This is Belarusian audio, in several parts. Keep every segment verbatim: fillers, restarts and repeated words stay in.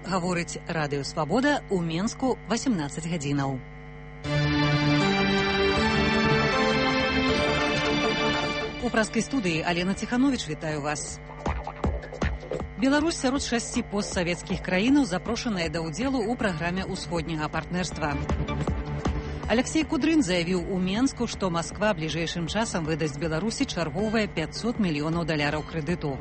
гаворыць Радыё Свабода ў Менску васемнаццаць гадзінаў. У праскай студыі Алена Ціхановіч, вітаю вас. Беларусь сярод шасці постсавецкіх краінаў запрошаная да ўдзелу ў праграме ўсходняга партнерства. Алексей Кудрын заявіў у Менску, што Масква бліжэйшым часам выдасць Беларусі чарговыя пяцьсот мільёнаў даляраў крэдыту.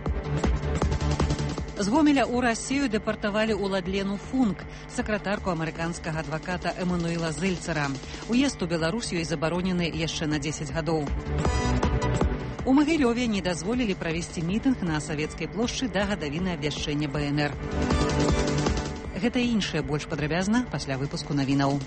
З Гомеля ў Расію дэпартавалі ўладлену Функ, сакратарку амерыканскага адваката Эмануэла Зельцера. Уезд у Беларусь ёй забаронены яшчэ на дзесяць гадоў. У Магілёве не дазволілі правесці мітынг на Савецкай плошчы да гадавіны абвяшчэння Бэ Эн Эр. Гэта і іншае больш падрабязна пасля выпуску навінаў.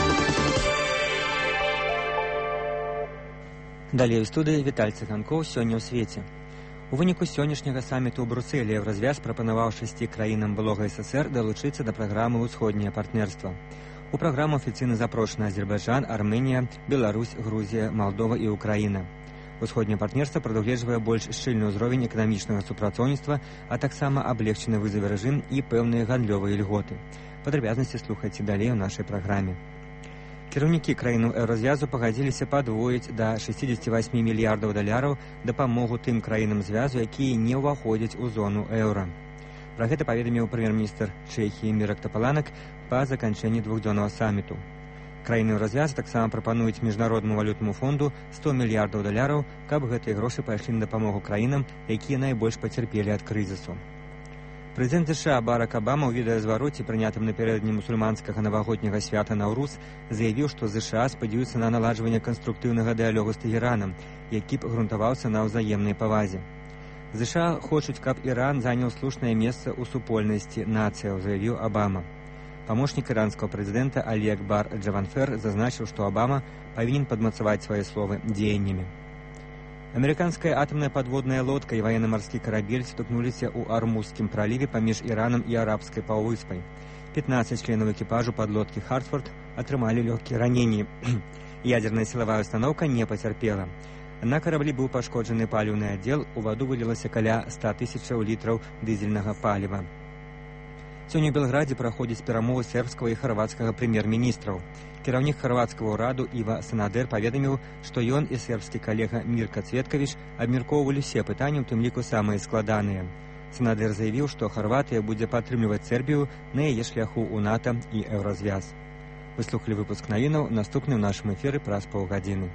Далей у студыі Віталь Цыганкоў сёння ў свеце. У выніку сённяшняга саміту ў Брусэлі Еўразвяз прапанаваў шасці краінам былога Эс Эс Эр далучыцца да праграмы «Усходняе партнерства». У праграму афіцыйна запрошаны Азербайджан, Арменія, Беларусь, Грузія, Малдова і Украіна. Усходняе партнерства прадугледжвае больш шчыльны ўзровень эканамічнага супрацоўніцтва, а таксама аблегчаны візавы рэжым і пэўныя гандлёвыя льготы. Падрабязнасці слухайце далей у нашай праграме. Кіраўнікі краінаў Еўразвязу пагадзіліся падвоіць да шэсцідзесяці васьмі мільярдаў даляраў дапамогу тым краінам звязу, якія не ўваходзяць у зону еўра. Пра гэта паведаміў прэм'ер-міністр Чэхіі Мірак Тапаланак па заканчэнні двухдзённага саміту. Краіны Еўразвязу таксама прапануюць міжнароднаму валютнаму фонду сто мільярдаў даляраў, каб гэтыя грошы пайшлі на дапамогу краінам, якія найбольш пацярпелі ад крызісу. Прэзідэнт Зэ Ша Барак Абама ў відэазвароце, прынятым напярэдадні мусульманскага навагодняга свята Наўруз, заявіў, што Зэ Ша спадзяюцца на наладжванне канструктыўнага дыялогу з Тэгэранам, які б грунтаваўся на ўзаемнай павазе. Зэ Ша хочуць, каб Іран заняў слушнае месца ў супольнасці нацыяў, заявіў Абама. Памочнік іранскага прэзідэнта Алі Акбар Джаванфер зазначыў, што Абама павінен падмацаваць свае словы дзеяннямі. Амерыканская атамная падводная лодка і ваенна-марскі карабель стукнуліся ў Армузскім праліве паміж Іранам і арабскай паўвыспай. пятнаццаць членаў экіпажу падлодкі Хартфорд атрымалі лёгкія раненні. Ядзерная сілавая устаноўка не пацярпела. На караблі быў пашкоджаны паліўны аддзел, у ваду вылілася каля ста тысячаў літраў дызельнага паліва. Сёння ў Белградзе праходзяць перамовы сербскага і харвацкага прэм'ер-міністраў. Кіраўнік харвацкага ўраду Іва Санадэр паведаміў, што ён і сербскі калега Мірка Цветкавіч абмяркоўвалі усе пытанні, у тым ліку самыя складаныя. Санадэр заявіў, што Харватыя будзе падтрымліваць Сербію на яе шляху ў НАТО і Еўразвяз. Вы слухалі выпуск навінаў, наступны ў нашым эфіры праз паўгадзіны.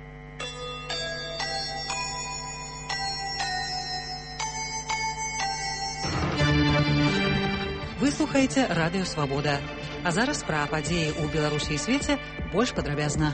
Вы слухаеце Радыё Свабода. А зараз пра падзеі ў Беларусі і свеце больш падрабязна.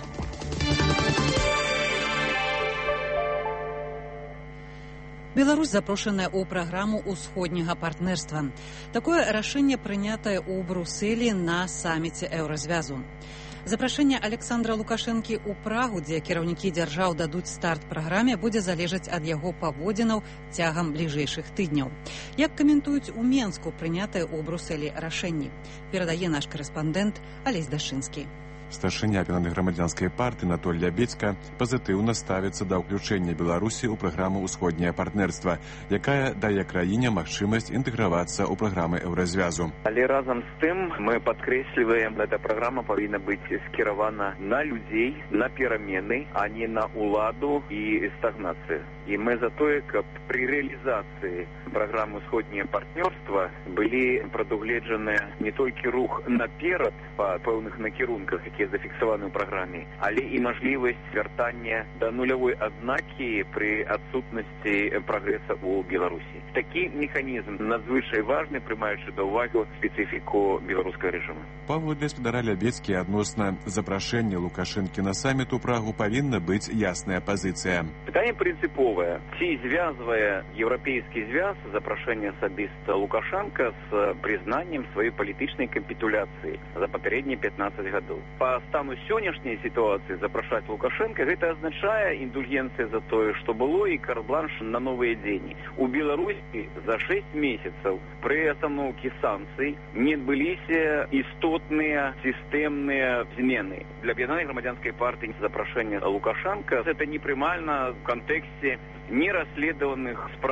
Беларусь запрошаная ў праграму ўсходняга партнерства. Такое рашэнне прынятае ў Брусэлі на саміце Еўразвязу. Запрашэнне Александра Лукашэнкі ў Прагу, дзе кіраўнікі дзяржаў дадуць старт праграме, будзе залежаць ад яго паводзінаў цягам бліжэйшых тыдняў. Як каментуюць у Менску прынятае ў Брусэлі рашэнні, перадае наш карэспандэнт Алесь Дашынскі. Старшыня грамадзянскай партыі Анатоль Лябедзька пазітыўна ставіцца да ўключэння Беларусі ў праграму «Усходняе партнерства», якая дае краіне магчымасць інтэгравацца ў праграмы Еўразвязу. Але разам з тым мы падкрэсліваем, эта праграма павінна быць скіравана на людзей, на перамены, а не на ўладу і стагнацыю. І мы за тое, каб пры рэалізацыі праграмы «Усходняе партнерства» былі прадугледжаны не толькі рух наперад па пэўных накірунках, які зафіксаваны ў праграме, але і мажлівасць вяртання да нулявой адзнакі пры адсутнасці прагрэса ў Беларусі. Такі механізм надзвычай важны, прымаючы да ўвагі спецыфіку беларускага рэжыму. Паводле спадара Лябедзькі, адносна запрашэння Лукашэнкі на саміт у Прагу павінна быць ясная пазіцыя. Пытанне прынцыповае. Ці звязвае еўрапейскі звяз запрашэнне асабіста Лукашэнка з прызнаннем сваёй палітычнай капітуляцыі за папярэднія пятнаццаць гадоў. Па стану сённяшняй сітуацыі запрашаць Лукашэнка гэта азначае індульгенцыя за тое, што было, і карт-бланш на новыя дзені. У Беларусі за шэсць месяцаў пры астаноўкі санкцый не адбыліся істотныя сістэмныя змены. Для аб'яднанай грамадзянскай партыі запрашэнне Лукашэнка гэта непрымальна ў кантэксце нерасследаваных спраў,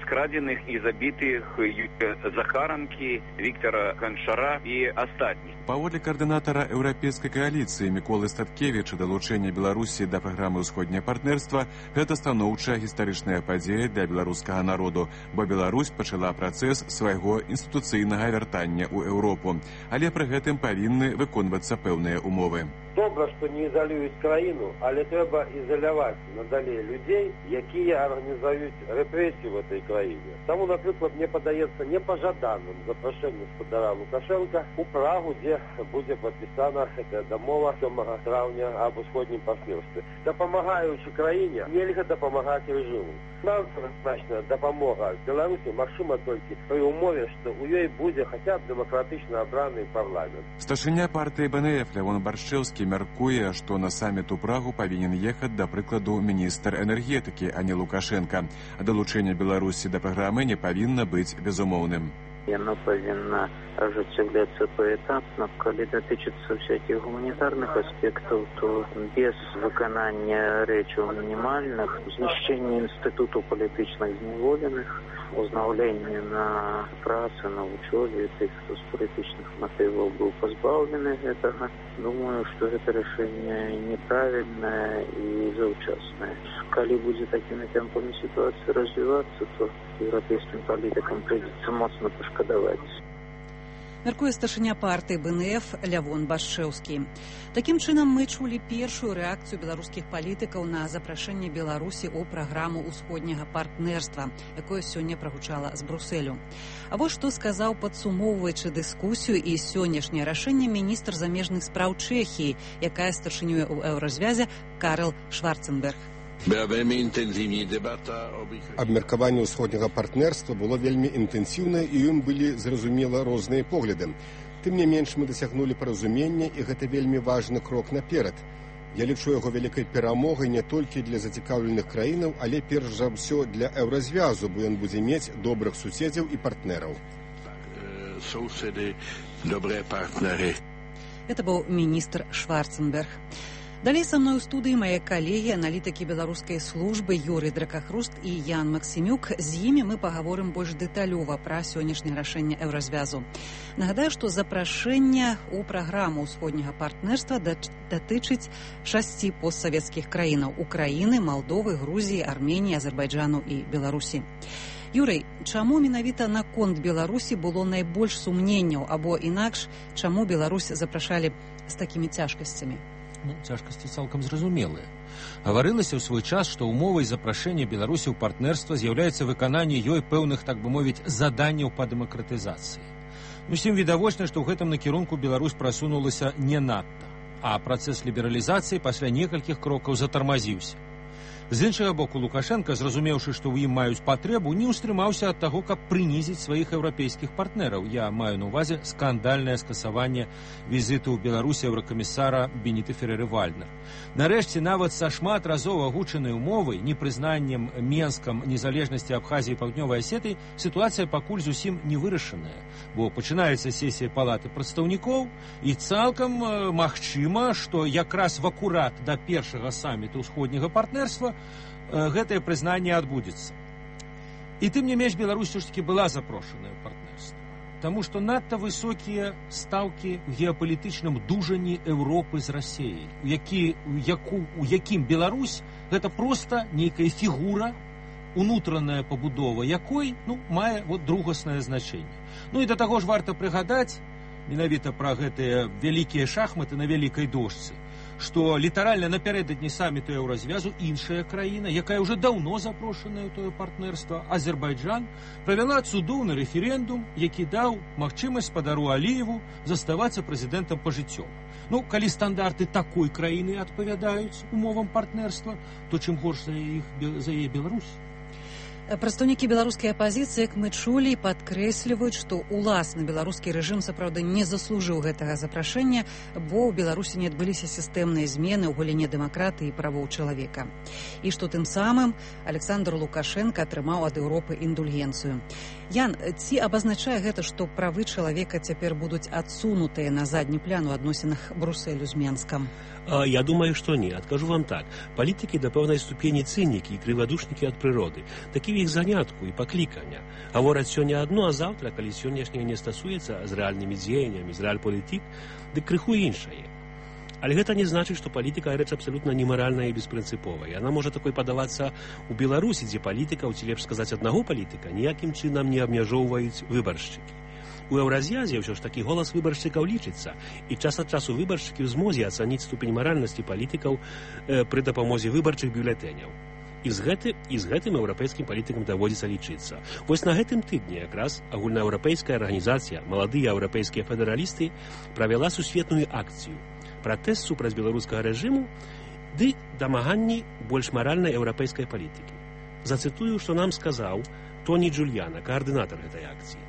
скрадзеных і забітых Захаранкі, Віктора Ганчара і астатніх. Паводле каардынатара еўрапейскай кааліцыі Міколы Статкевіча, далучэнне Беларусі да праграмы ўсходняе партнерства – гэта станоўчая гістарычная падзея для беларускага народу, бо Беларусь пачала працэс свайго інстытуцыйнага вяртання ў Еўропу, але пры гэтым павінны выконвацца пэўныя умовы. Добра, што не ізалююць краіну, але трэба ізаляваць надалей людзей, якія арганізуюць рэпрэсіі в этой краіне. Таму, напрыклад, мне падаецца непажаданым запрашэнне спадара Лукашенка у Прагу, дзе будзе падпісана гэтая дамова сёмага траўня аб усходнім партнёрстве. Дапамагаючы краіне, нельга дапамагаць рэжыму. Фінансавая значная дапамога Беларусі магчыма толькі пры умове, што ў ёй будзе хаця б дэмакратычна абраны парламент. Старшыня партыі бэ эн эф Лявон Баршчэўскі мяркуе, што на саміт у Прагу павінен ехаць, да прыкладу, міністр энергетыкі, а не Лукашенка. А далучэнне Беларусі да праграмы не павінна быць безумоўным. Яно павінна ажыццяўляцца паэтапна. Калі датычыцца всякіх гуманітарных аспектаў, то без выканання рэчаў мінімальных, знішчэння інстытуту палітычных зняволеных, узнаўленне на працы, на вучобе тых, хто з палітычных матываў быў пазбаўлены гэтага. Думаю, што гэта рашэнне неправільнае і заўчаснае. Калі будзе такімі тэмпамі сітуацыя развівацца, то еўрапейскім палітыкам прыйдзецца моцна пашкадаваць. Мяркуе старшыня партыі бэ эн эф Лявон Баршчэўскі. Такім чынам, мы чулі першую рэакцыю беларускіх палітыкаў на запрашэнне Беларусі ў праграму ўсходняга партнерства, якое сёння прагучала з Брусэлю. А вось што сказаў, падсумоўваючы дыскусію і сённяшняе рашэнне, міністр замежных спраў Чэхіі, якая старшынюе ў еўразвязе, Карл Шварценберг. Абмеркаванне ўсходняга партнерства было вельмі інтэнсіўнае, і ў ім былі, зразумела, розныя погляды. Тым не менш, мы дасягнулі паразумення, і гэта вельмі важны крок наперад. Я лічу яго вялікай перамогай не толькі для зацікаўленых краінаў, але перш за ўсё для еўразвязу, бо ён будзе мець добрых суседзяў і партнераў. Суседы, добрыя партнеры. Это быў міністр Шварценберг. Далей са мной у студыі мае калегі, аналітыкі беларускай службы Юрый Дракахруст і Ян Максімюк. З імі мы пагаворым больш дэталёва пра сённяшняе рашэнне еўразвязу. Нагадаю, што запрашэнне ў праграму ўсходняга партнерства датычыць шасці постсавецкіх краінаў: Украіны, Малдовы, Грузіі, Арменіі, Азербайджану і Беларусі. Юрый, чаму менавіта наконт Беларусі было найбольш сумненняў, або інакш, чаму Беларусь запрашалі з такімі цяжкасцямі? Ну, цяжкасці цалкам зразумелыя. Гаварылася ў свой час, што умовай запрашэння Беларусі ў партнерства з'яўляецца выкананне ёй пэўных, так бы мовіць, заданняў па дэмакратызацыі. Усім відавочна, што ў гэтым накірунку Беларусь прасунулася не надта, а працэс лібералізацыі пасля некалькіх крокаў затармазіўся. З іншага боку, Лукашенка, зразумеўшы, што ў ім маюць патрэбу, не ўстрымаўся ад таго, каб прынізіць сваіх еўрапейскіх партнераў. Я маю на ўвазе скандальнае скасаванне візіту ў Беларусі еўракамісара Беніты Ферэры-Вальднер. Нарэшце, нават са шмат разоў агучанай умовай, непрызнаннем Менскам незалежнасці Абхазіі і Паўднёвай Асетыі, сітуацыя пакуль зусім не вырашаная, бо пачынаецца сесія палаты прадстаўнікоў, і цалкам э, магчыма, што якраз в акурат да першага саміту ўсходняга партнерства гэтае прызнанне адбудзецца. І тым не менш, Беларусь ўсё ж такі была запрошаная ў партнерства, таму што надта высокія стаўкі ў геапалітычным дужанні Еўропы з Расіяй, у, які, у, яку, у якім Беларусь гэта проста нейкая фігура, унутраная пабудова якой ну, мае вот, другаснае значэнне. Ну і да таго ж варта прыгадаць менавіта пра гэтыя вялікія шахматы на вялікай дошцы, што літаральна напярэдадні саміту еўразвязу іншая краіна, якая ўжо даўно запрошаная ў тое партнерства, Азербайджан, правяла цудоўны рэферэндум, які даў магчымасць спадару Аліеву заставацца прэзідэнтам пажыццёва. Ну, калі стандарты такой краіны адпавядаюць умовам партнерства, то чым горш за іх за яе Беларусь? Прадстаўнікі беларускай апазіцыі, як мы чулі, падкрэсліваюць, што уласны беларускі рэжым сапраўды не заслужыў гэтага запрашэння, бо ў Беларусі не адбыліся сістэмныя змены ў галіне дэмакратыі і правоў чалавека. І што тым самым Александр Лукашенко атрымаў ад Еўропы індульгенцыю. Ян, ці абазначае гэта, што правы чалавека цяпер будуць адсунутыя на задні план у адносінах Брусэлю з Менскам? Я думаю, што не. Адкажу вам так. Палітыкі да пэўнай ступені цынікі і крывадушнікі ад прыроды. Такі іх занятку і паклікання. Гавораць сёння адно, а заўтра, калі сённяшняе не стасуецца з рэальнымі дзеяннямі, з рэальпалітык, дык крыху іншае. Але гэта не значыць, што палітыка рэч абсалютна немаральная і беспрынцыповая. Яна можа такой падавацца ў Беларусі, дзе палітыкаў, ці лепш сказаць аднаго палітыка, ніякім чынам не абмяжоўваюць выбаршчыкі. У Еўраз'язе ўсё ж такі голас выбаршчыкаў лічыцца, і час ад часу выбаршчыкі ў змозе ацаніць ступень маральнасці палітыкаў э, пры дапамозе выбарчых бюлетэняў. І з, гэты, і з гэтым еўрапейскім палітыкам даводзіцца лічыцца. Вось на гэтым тыдні якраз агульнаеўрапейская арганізацыя «Маладыя еўрапейскія федэралісты» правяла сусветную акцыю пратэст супраць беларускага рэжыму ды дамаганні больш маральнай еўрапейскай палітыкі. Зацытую, што нам сказаў Тоні Джульяна, каардынатар гэтай акцыі.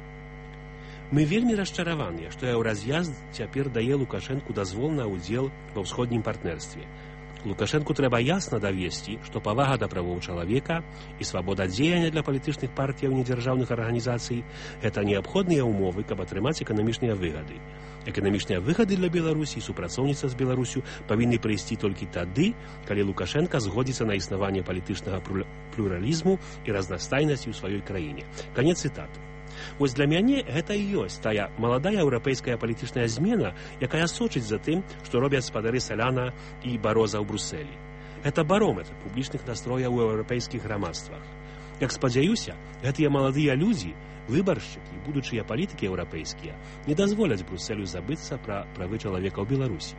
Мы вельмі расчараваныя, што Еўраз'язд цяпер дае Лукашэнку дазвол на ўдзел ва ўсходнім партнерстве. Лукашэнку трэба ясна давесці, што павага да правоў чалавека і свабода дзеяння для палітычных партыяў недзяржаўных арганізацый – гэта неабходныя ўмовы, каб атрымаць эканамічныя выгады. Эканамічныя выгады для Беларусі і супрацоўніцтва з Беларусю павінны прыйсці толькі тады, калі Лукашэнка згодзіцца на існаванне палітычнага плюралізму і разнастайнасці ў сваёй краіне. Канец цытаты. Вось для мяне гэта і ёсць тая маладая еўрапейская палітычная змена, якая сочыць за тым, што робяць спадары Саляна і Бароза ў Брусэлі. Гэта барометр публічных настрояў у еўрапейскіх грамадствах. Як спадзяюся, гэтыя маладыя людзі, выбаршчыкі і будучыя палітыкі еўрапейскія не дазволяць Брусэлю забыцца пра правы чалавека ў Беларусі.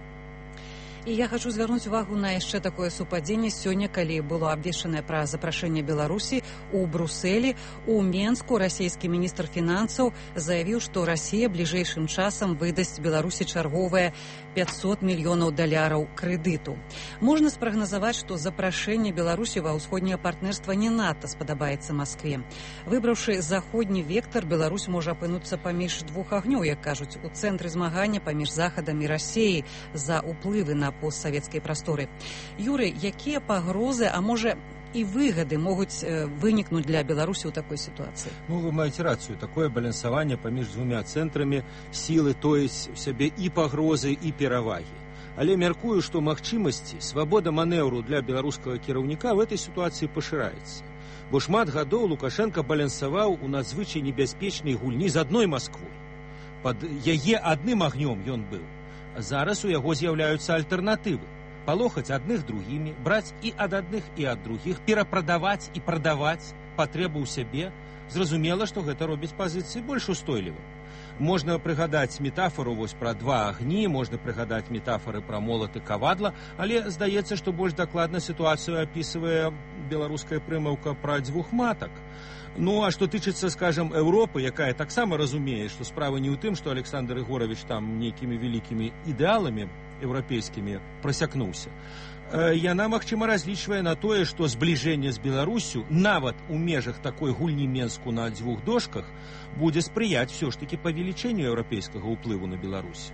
І я хочу звярнуць увагу на яшчэ такое супадзенне сёння, калі было абвешчанае пра запрашэнне Беларусі у Брусэлі. У Менску расійскі міністр фінансаў заявіў, што Расія бліжэйшым часам выдасць Беларусі чарговыя пятьсот мільёнаў даляраў крэдыту. Можна спрагназаваць, што запрашэнне Беларусі ва ўсходняе партнерства не надта спадабаецца Маскве. Выбраўшы заходні вектар, Беларусь можа апынуцца паміж двух агнёў, як кажуць, у цэнтры змагання паміж Захадам і Расіяй за ўплывы на постсавецкай прасторы. Юрый, якія пагрозы, а можа і выгады могуць вынікнуць для Беларусі ў такой сітуацыі? Ну, вы маеце рацыю. Такое балансаванне паміж двумя цэнтрамі сілы тоіць у сябе і пагрозы, і перавагі. Але мяркую, што магчымасці, свабода манеўру для беларускага кіраўніка в этой сітуацыі пашыраецца. Бо шмат гадоў Лукашенко балансаваў у надзвычай небяспечнай гульні з адной Масквой. Пад яе адным агнём ён быў. Зараз у яго з'яўляюцца альтэрнатывы. Палохаць адных другімі, браць і ад адных, і ад другіх, перапрадаваць і прадаваць патрэбу ў сябе. Зразумела, што гэта робіць пазіцыі больш устойлівым. Можна прыгадаць метафору вось пра два агні, можна прыгадаць метафоры пра молат і кавадла, але здаецца, што больш дакладна сітуацыю апісвае беларуская прымаўка пра дзвюх матак. Ну, а што тычыцца, скажем, Еўропы, якая таксама разумее, што справа не ў тым, што Александр Егорович там нейкімі вялікімі ідэаламі еўрапейскімі прасякнуўся. Яна, магчыма, разлічвае на тое, што збліжэнне з Беларусю, нават у межах такой гульні Менску на дзвюх дошках, будзе спрыяць ўсё ж такі павелічэнню еўрапейскага ўплыву на Беларусь.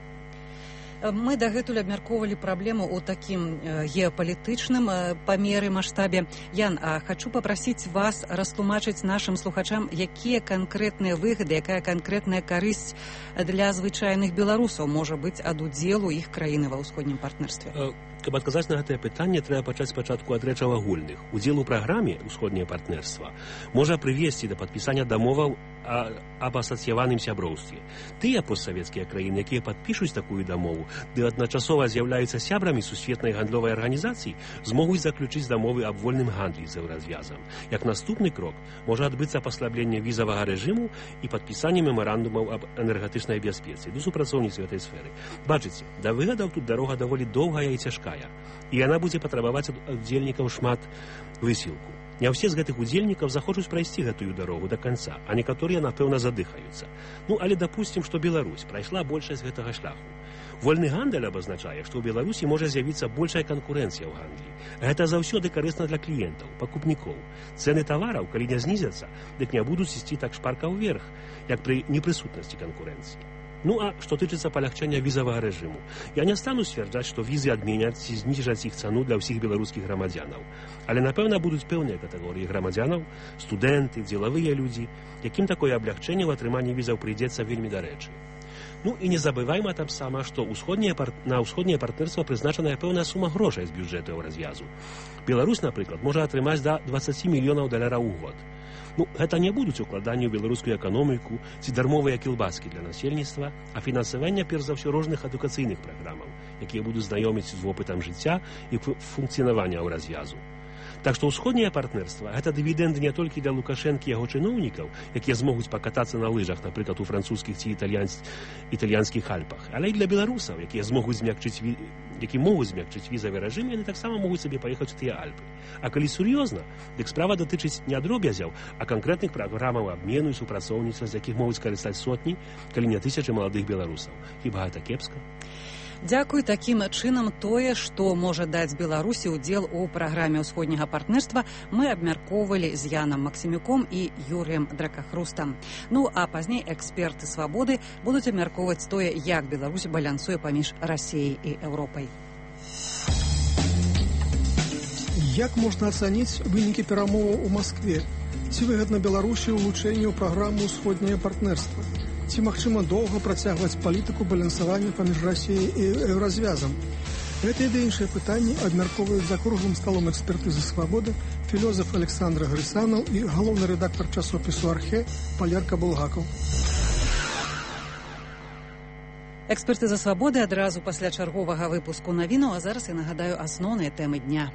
Мы дагэтуль абмяркоўвалі праблему ў такім геапалітычным памеры, маштабе. Ян, а хочу папрасіць вас растлумачыць нашым слухачам, якія канкрэтныя выгады, якая канкрэтная карысць для звычайных беларусаў можа быць ад удзелу іх краіны ва ўсходнім партнерстве. Каб адказаць на гэтае пытанне, трэба пачаць спачатку ад рэчаў агульных. Удзел у праграме «Усходняе партнерства» можа прывесці да падпісання дамоваў аб асацыяваным сяброўстве. Тыя постсавецкія краіны, якія падпішуць такую дамову, ды адначасова з'яўляюцца сябрамі сусветнай гандлёвай арганізацыі, змогуць заключыць дамовы аб вольным гандлі з Еўразвязам. Як наступны крок можа адбыцца паслабленне візавага рэжыму і падпісанне мемарандумаў аб энергетычнай бяспецы ды супрацоўніцтве гэтай сферы. Бачыце, да выгадаў тут дарога даволі доўгая і цяжкая, і яна будзе патрабаваць ад удзельнікаў шмат высілку. Не ўсе з гэтых удзельнікаў захочуць прайсці гэтую дарогу да канца, а некаторыя, напэўна, задыхаюцца. Ну, але дапусцім, што Беларусь прайшла большасць гэтага шляху. Вольны гандаль абазначае, што ў Беларусі можа з'явіцца большая канкурэнцыя ў гандлі. Гэта заўсёды карысна для кліентаў, пакупнікоў. Цэны тавараў, калі не знізяцца, дык не будуць ісці так шпарка ўверх, як пры непрысутнасці канкурэнцыі. Ну, а што тычыцца палягчэння візавага рэжыму, я не стану сцвярджаць, што візы адменяць ці зніжаць іх цану для ўсіх беларускіх грамадзянаў. Але, напэўна, будуць пэўныя катэгорыі грамадзянаў, студэнты, дзелавыя людзі, якім такое аблягчэнне ў атрыманні візаў прыйдзецца вельмі дарэчы. Ну і не забываем там сама, што ўсходняе пар... на ўсходняе партнерства прызначаная пэўная сума грошай з бюджэту Еўразвязу. Беларусь, напрыклад, можа атрымаць да дваццаць мільёнаў даляраў у год. Ну, гэта не будуць укладанні ў беларускую эканоміку ці дармовыя кілбаскі для насельніцтва, а фінансаванне, перш за ўсё, розных адукацыйных праграмаў, якія будуць знаёміць з вопытам жыцця і функцыянавання Еўразвязу. Так што ўсходняе партнерства гэта дывідэнды не толькі для Лукашэнкі і яго чыноўнікаў, якія змогуць пакатацца на лыжах, напрыклад, у французскіх ці італьянс... італьянскіх альпах, але і для беларусаў, якія змогуць змякчыць ві... які могуць змякчыць візавы рэжым, яны таксама могуць сабе паехаць у тыя Альпы. А калі сур'ёзна, дык справа датычыць не дробязяў, а канкрэтных праграмаў абмену і супрацоўніцтва, з якіх могуць карыстаць сотні, калі не тысячы маладых беларусаў. Хіба гэта кепска? Дзякуй. Такім чынам тое, што можа даць Беларусі ўдзел у праграме ўсходняга партнерства, мы абмяркоўвалі з Янам Максімюком і Юрыем Дракахрустам. Ну, а пазней эксперты «Свабоды» будуць абмяркоўваць тое, як Беларусь балянсуе паміж Расіяй і Еўропай. Як можна ацаніць вынікі перамоваў у Маскве? Ці выгадна Беларусі ўлучэнне ў праграму «Усходняе партнерства»? Ці магчыма доўга працягваць палітыку балансавання паміж Расіяй і Еўразвязам? Гэтыя ды іншыя пытанні абмяркоўваюць за круглым сталом экспертызы «Свабоды» філёзаф Александр Грысанаў і галоўны рэдактар часопісу «Архе» Палерка Булгакаў. Экспертыза «Свабоды» адразу пасля чарговага выпуску навінаў, а зараз я нагадаю асноўныя тэмы дня.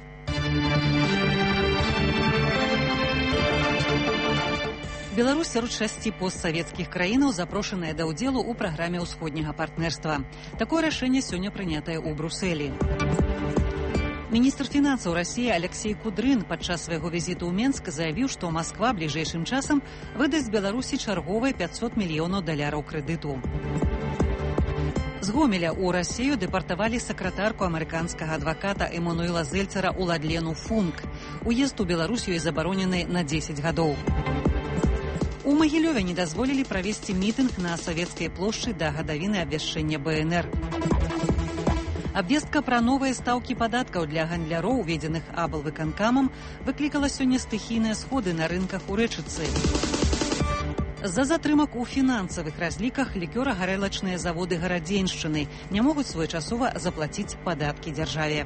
Беларусь сярод шасці постсавецкіх краінаў запрошаная да ўдзелу ў праграме ўсходняга партнерства. Такое рашэнне сёння прынятае ў Брусэлі. Міністр фінансаў Расіі Алексей Кудрын падчас свайго візіту ў Менск заявіў, што Масква бліжэйшым часам выдасць Беларусі чарговыя пятьсот мільёнаў даляраў крэдыту. З Гомеля ў Расію дэпартавалі сакратарку амерыканскага адваката Эмануэла Зельцера Уладлену Функ. Уезд у Беларусь ёй забаронены на дзесяць гадоў. У Магілёве не дазволілі правесці мітынг на Савецкай плошчы да гадавіны абвяшчэння бэ эн эр. Абвестка пра новыя стаўкі падаткаў для гандляроў, уведзеных аблвыканкамам, выклікала сёння стыхійныя сходы на рынках у Рэчыцы. З-за затрымак у фінансавых разліках лікёра-гарэлачныя заводы Гарадзеншчыны не могуць своечасова заплаціць падаткі дзяржаве.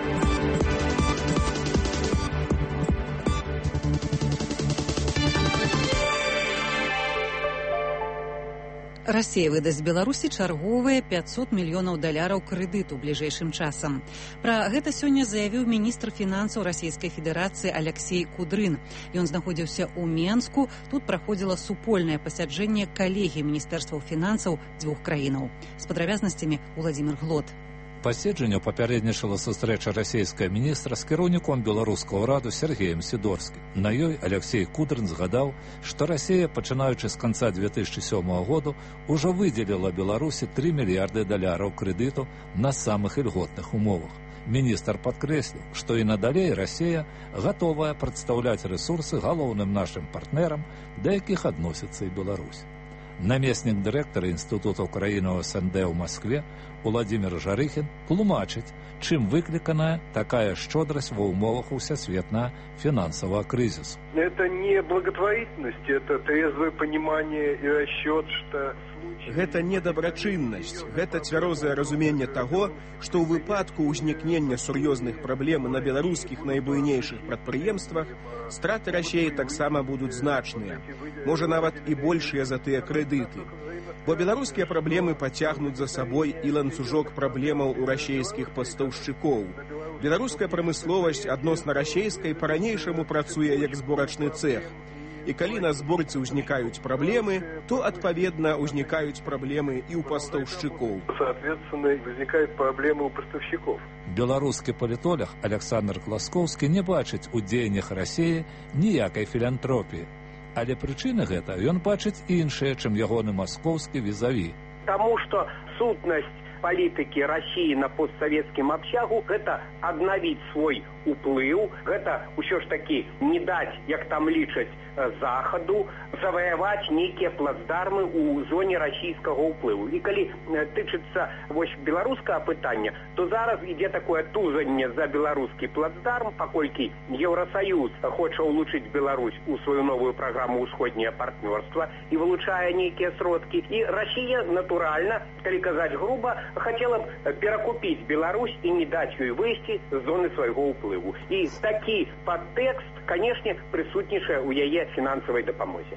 Расія выдасць Беларусі чарговыя пятьсот мільёнаў даляраў крэдыту бліжэйшым часам. Пра гэта сёння заявіў міністр фінансаў Расійскай Федэрацыі Алексей Кудрын. Ён знаходзіўся ў Менску. Тут праходзіла супольнае пасяджэнне калегіі міністэрстваў фінансаў дзвюх краінаў. З падрабязнасцямі Владзімир Глот. Паседжанню папярэднічала сустрэча расійская міністра з кіраўніком беларускага ўраду Сергеем Сідорскім. На ёй Алексей Кудрын згадаў, што Расія, пачынаючы з канца две тысячы сёмага году, ужо выдзеліла Беларусі тры мільярды даляраў крэдыту на самых ільготных умовах. Міністр падкрэсліў, што і надалей Расія гатовая прадстаўляць рэсурсы галоўным нашым партнерам, да якіх адносіцца і Беларусь. Намеснік дырэктара Інстытута краіны эс эн дэ ў Маскве Уладзімир Жарыхін тлумачыць, чым выкліканая такая шчодрасць ва ўмовах усесветнага фінансавага крызісу. Это не благотворительность, это трезвое понимание и расчет, что... Гэта не дабрачыннасць, гэта цвярозае разуменне таго, што ў выпадку ўзнікнення сур'ёзных праблем на беларускіх найбуйнейшых прадпрыемствах страты Расіі таксама будуць значныя, можа нават і большыя за тыя крэдыты. Бо беларускія праблемы пацягнуць за сабой і ланцужок праблемаў у расійскіх пастаўшчыкоў. Беларуская прамысловасць адносна расійскай па-ранейшаму працуе як зборачны цэх. І калі на зборцы ўзнікаюць праблемы, то, адпаведна, ўзнікаюць праблемы і ў пастаўшчыкоў. Соответственно, возникают проблемы у поставщиков. Беларускі палітолог Александр Класкоўскі не бачыць у дзеяннях Расіі ніякай філантропіі. Але прычыны гэта ён бачыць іншыя, чым ягоны маскоўскі візаві. Таму што сутнасць палітыкі Расіі на постсавецкім абсягу – гэта аднавіць свой уплыў. Гэта ўсё ж такі не даць, як там лічаць, захаду заваяваць нейкія плацдармы ў зоне расійскага ўплыву. І калі тычыцца вось беларускага пытання, то зараз ідзе такое тузанне за беларускі плацдарм, паколькі Еўрасаюз хоча ўлучыць Беларусь у сваю новую праграму ўсходняе партнёрства і вылучае нейкія сродкі. І Расія, натуральна, калі казаць груба, хацела б перакупіць Беларусь і не даць ёй выйсці з зоны свайго ўплыву. І такі падтэкст, канешне, прысутнічае ў яе фінансавай дапамозе.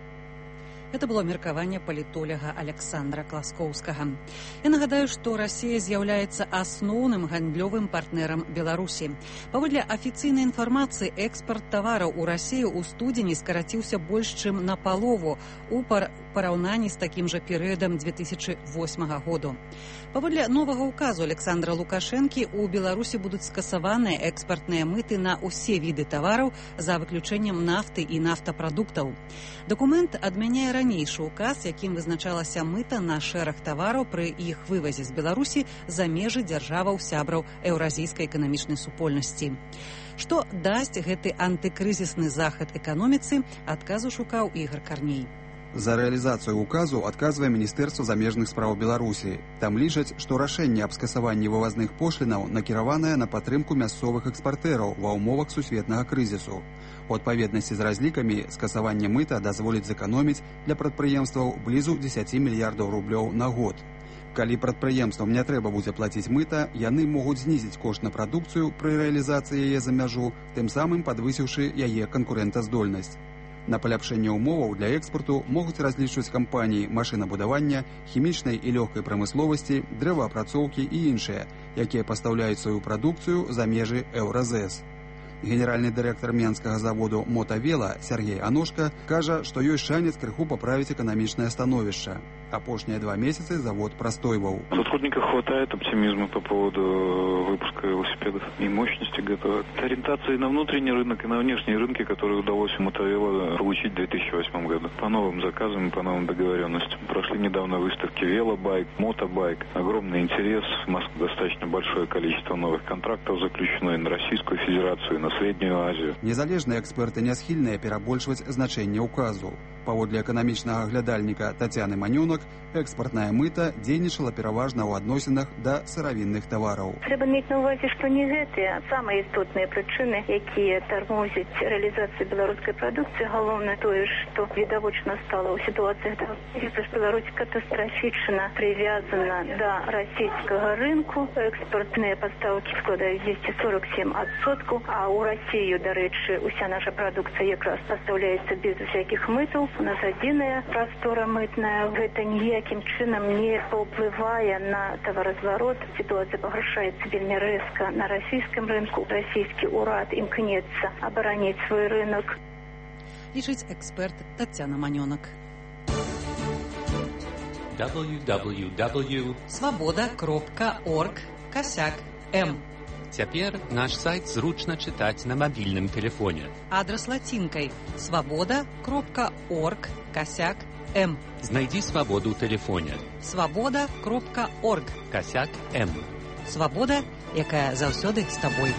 Это было меркаванне палітоляга Александра Класкоўскага. Я нагадаю, што Расія з'яўляецца асноўным гандлёвым партнерам Беларусі. Паводле афіцыйнай інфармацыі, экспарт тавараў у Расію ў студзені скараціўся больш чым на палову у параўнанні з такім жа перыядам две тысячы восьмага году. Паводле новага ўказу Александра Лукашэнкі у Беларусі будуць скасаваныя экспартныя мыты на ўсе віды тавараў за выключэннем нафты і нафтапрадуктаў. Дакумент адмяняе ранейшы ўказ, якім вызначалася мыта на шэраг тавараў пры іх вывазе з Беларусі за межы дзяржаваў сябраў Еўразійскай эканамічнай супольнасці. Што дасць гэты антыкрызісны захад эканоміцы, адказу шукаў Ігор Карней. За рэалізацыю ўказу адказвае Міністэрства замежных спраў Беларусі. Там лічаць, што рашэнне аб скасаванні вывазных пошлінаў накіраванае на падтрымку мясцовых экспартэраў ва ўмовах сусветнага крызісу. У адпаведнасці з разлікамі скасаванне мыта дазволіць зэканоміць для прадпрыемстваў блізу дзесяці мільярдаў рублёў на год. Калі прадпрыемствам не трэба будзе плаціць мыта, яны могуць знізіць кошт на прадукцыю пры рэалізацыі яе за мяжу, тым самым падвысіўшы яе канкурэнтаздольнасць. На паляпшэнне ўмоваў для экспарту могуць разлічваць кампаніі машынабудавання, хімічнай і лёгкай прамысловасці, дрэваапрацоўкі і іншыя, якія пастаўляюць сваю прадукцыю за межы Еўразэс. Генеральны дырэктар менскага заводу «Мотавела» Сергей Аношка кажа, што ёсць шанец крыху паправіць эканамічнае становішча. Апошнія два месяцы завод простойвал. Сотрудников хватает оптимизма по поводу выпуска велосипедов и мощности готовы. Ориентации на внутренний рынок и на внешние рынки, которые удалось у Мотовела получить в две тысячи восьмом году. По новым заказам и по новым договоренностям. Прошли недавно выставки «Велобайк», «Мотобайк». Огромный интерес. В Москве достаточно большое количество новых контрактов заключено и на Российскую Федерацию, и на Среднюю Азию. Незалежные эксперты не схильные перабольшваць значэнне указу. Паводле эканамічнага глядальніка Тацяны Манёнак, экспартная мыта дзейнічала пераважна ў адносінах да сыравінных тавараў. Трэба мець на ўвазе, што не гэтыя самыя істотныя прычыны, якія тармозяць рэалізацыю беларускай прадукцыі. Галоўнае тое, што відавочна стала ў сітуацыях крызісу, што Беларусь катастрафічна прывязана да расійскага рынку. Экспартныя пастаўкі складаюць двести сорок семь адсоткаў, а ў Расію, дарэчы, уся наша прадукцыя якраз пастаўляецца без усякіх мытаў. У нас адзіная прастора мытная. Гэта ніякім чынам не паўплывае на таваразварот. Сітуацыя пагаршаецца вельмі рэзка на расійскім рынку. Расійскі ўрад імкнецца абараніць свой рынок. Лічыць эксперт Тацяна Манёнак. дабл ю дабл ю дабл ю крапка свабода крапка орг касяк эм. Цяпер наш сайт зручна чытаць на мабільным тэлефоне. Адрас лацінкай свабода крапка орг касяк эм. Знайдзі свабоду ў тэлефоне. свабода крапка орг касяк эм. Свабода, якая заўсёды з табой.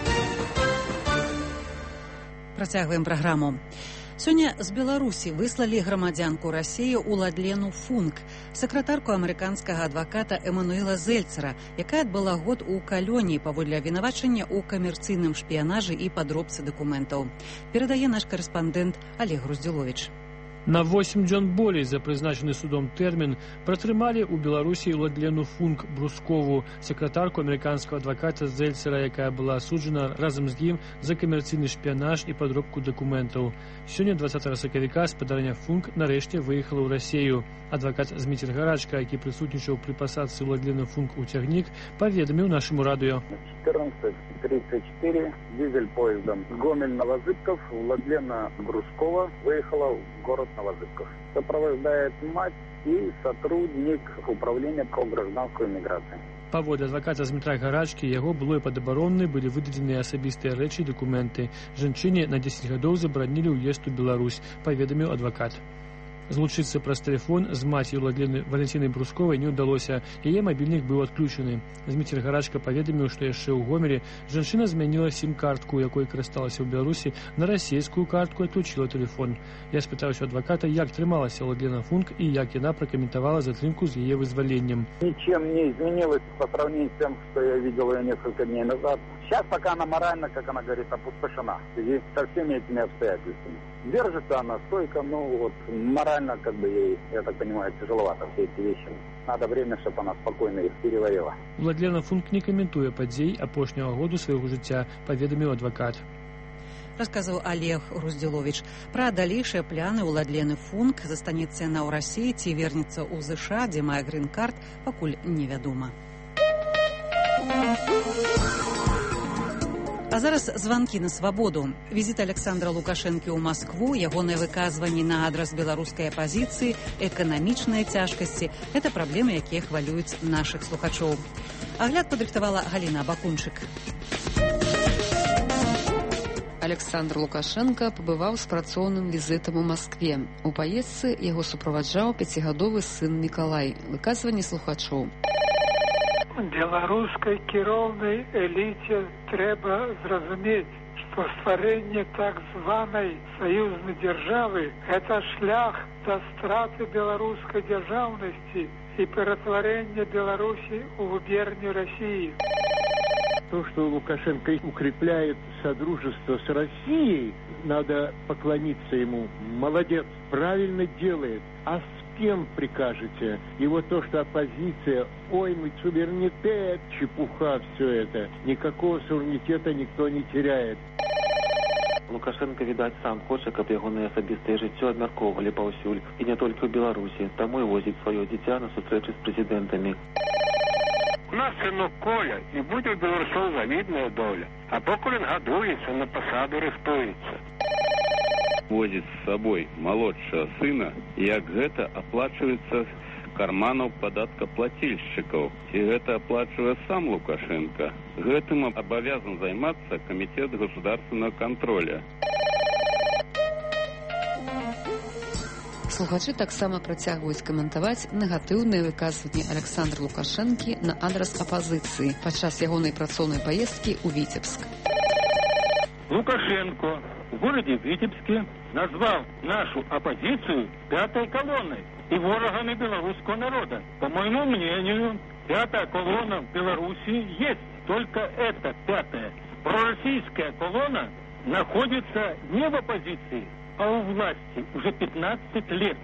Працягваем праграму. Сёння з Беларусі выслалі грамадзянку Расіі Уладлену Функ, сакратарку амерыканскага адваката Эмануэла Зельцера, якая адбыла год у калоніі паводле абвінавачання ў камерцыйным шпіянажы і падробцы дакументаў. Перадае наш карэспандэнт Олег Груздзіловіч. На восемь дзён болей за прызначаны судом тэрмін пратрымалі ў Беларусі Уладлену Функ Брускову, сакратарку амерыканскага адваката Зельцера, якая была асуджана разам з ім за камерцыйны шпіянаж і падробку дакументаў. Сёння двадцатага сакавіка спадарня Функ нарэшце выехала ў Расію. Адвакат Зміцер Гарачка, які прысутнічаў пры пасадцы Уладлены Функ у цягнік, паведаміў нашаму радыё. четырнадцать тридцать четыре дизель поездом Гомель-Новозыбков Владлена Брускова выехала в город Новозыбков. Сопровождает мать и сотрудник управления по гражданской миграции. Паводле адваката Змітра Гарачкі, яго былой падабароннай былі выдадзеныя асабістыя рэчы і дакументы. Жанчыне на дзесяць гадоў забаранілі ўезд у Беларусь, паведаміў адвакат. Злучыцца праз тэлефон з маці Владлены Валентинай Брусковай не ўдалося. Яе мабільнік быў адключаны. Зміцер Гарачка паведаміў, што яшчэ ў Гомелі жанчына змяніла сім-картку, якой карысталася ў Беларусі, на расійскую картку і адключила тэлефон. Я спытаўся адваката, як трымалася Владлена Функ і як яна пракаментавала затрымку з яе вызваленнем. Ничем не изменилось по сравнению с тем, что я видел ее несколько дней назад. Сейчас пока она морально, как она говорит, опустошена в связи со всеми этими обстоятельствами. Держится она стойко, но вот морально, как бы ей, я так понимаю, тяжеловато все эти вещи. Надо время, чтобы она спокойно их переварила. Владлена Функ не каментуе падзей апошняга году свайго жыцця, паведаміў адвакат. Расказаў Олег Руздзіловіч. Пра далейшыя пляны Владлены Функ, застанецца яна ў Расіі ці вернецца ў ЗША, дзе мае грын-карт, пакуль невядома. А зараз званкі на свабоду. Візіт Александра Лукашэнкі ў Маскву, ягоныя выказванні на адрас беларускай апазіцыі, эканамічныя цяжкасці – гэта праблемы, якія хвалююць нашых слухачоў. Агляд падрыхтавала Галіна Бакунчык. Александр Лукашенко пабываў з працоўным візітам у Маскве. У паездцы яго суправаджаў пяцігадовы сын Мікалай. Выказванні слухачоў. Беларускай кіроўнай эліце трэба зразумець, што стварэнне так званай саюзнай дзяржавы – гэта шлях да страты беларускай дзяржаўнасці и перетворение Беларуси в губернию России. То, что Лукашенко укрепляет содружество с Россией, надо поклониться ему. Молодец, правильно делает. А с кем прикажете? И вот то, что оппозиция, ой, мы суверенитет, чепуха все это. Никакого суверенитета никто не теряет. Лукашенко, відаць, сам хоча, каб ягонае асабістае жыццё абмяркоўвалі паўсюль, і не толькі ў Беларусі, таму і возіць сваё дзіця на сустрэчы з прэзідэнтамі. У нас сынок Коля, і будзе ў беларусоў завідная доля, а покуль ён гадуецца, на пасаду рыхтуецца. Возіць з сабой малодшага сына, як гэта аплачваецца карманаў падаткаплательшчыкаў. І гэта аплачвае сам Лукашенко. Гэтым абавязан займацца камітэт государственного контроля. Слухачы таксама працягваюць каментаваць негатыўныя выказванні Александра Лукашэнкі на адрас апазіцыі падчас ягонай працоўнай паездкі ў Віцебск. Лукашенко в городе Витебске назвал нашу оппозицию пятой колонной и ворогами белорусского народа. По моему мнению, пятая колонна в Беларуси есть. Только эта пятая пророссийская колонна находится не в оппозиции, а у власти уже пятнадцать лет.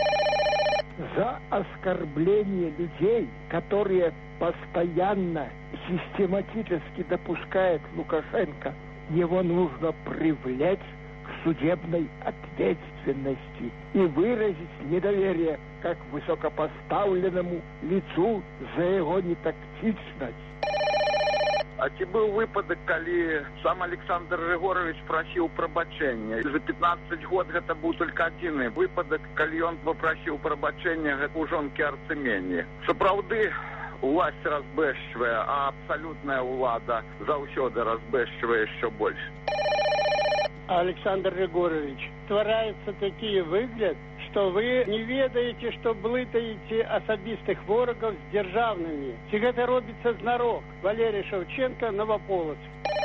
За оскорбление людей, которые постоянно, систематически допускает Лукашенко, его нужно привлечь к судебной ответственности и выразить недоверие как высокопоставленному лицу за его нетактичность. А ці быў выпадак, калі сам Александр Григорович просіў прабачэння? За пятнадцать год гэта быў только адзіны выпадак, калі ён попросіў прабачэння у жонкі Арцемені. Сапраўды, власть разбэшчвае, а абсолютная улада заўсёды разбэшчвае еще больше. Александр Григорович, ствараецца такі выгляд, что вы не ведаете, что блытаете особистых ворогов с державными. Ці гэта робіцца знарок. Валерий Шевченко, Новополоцк.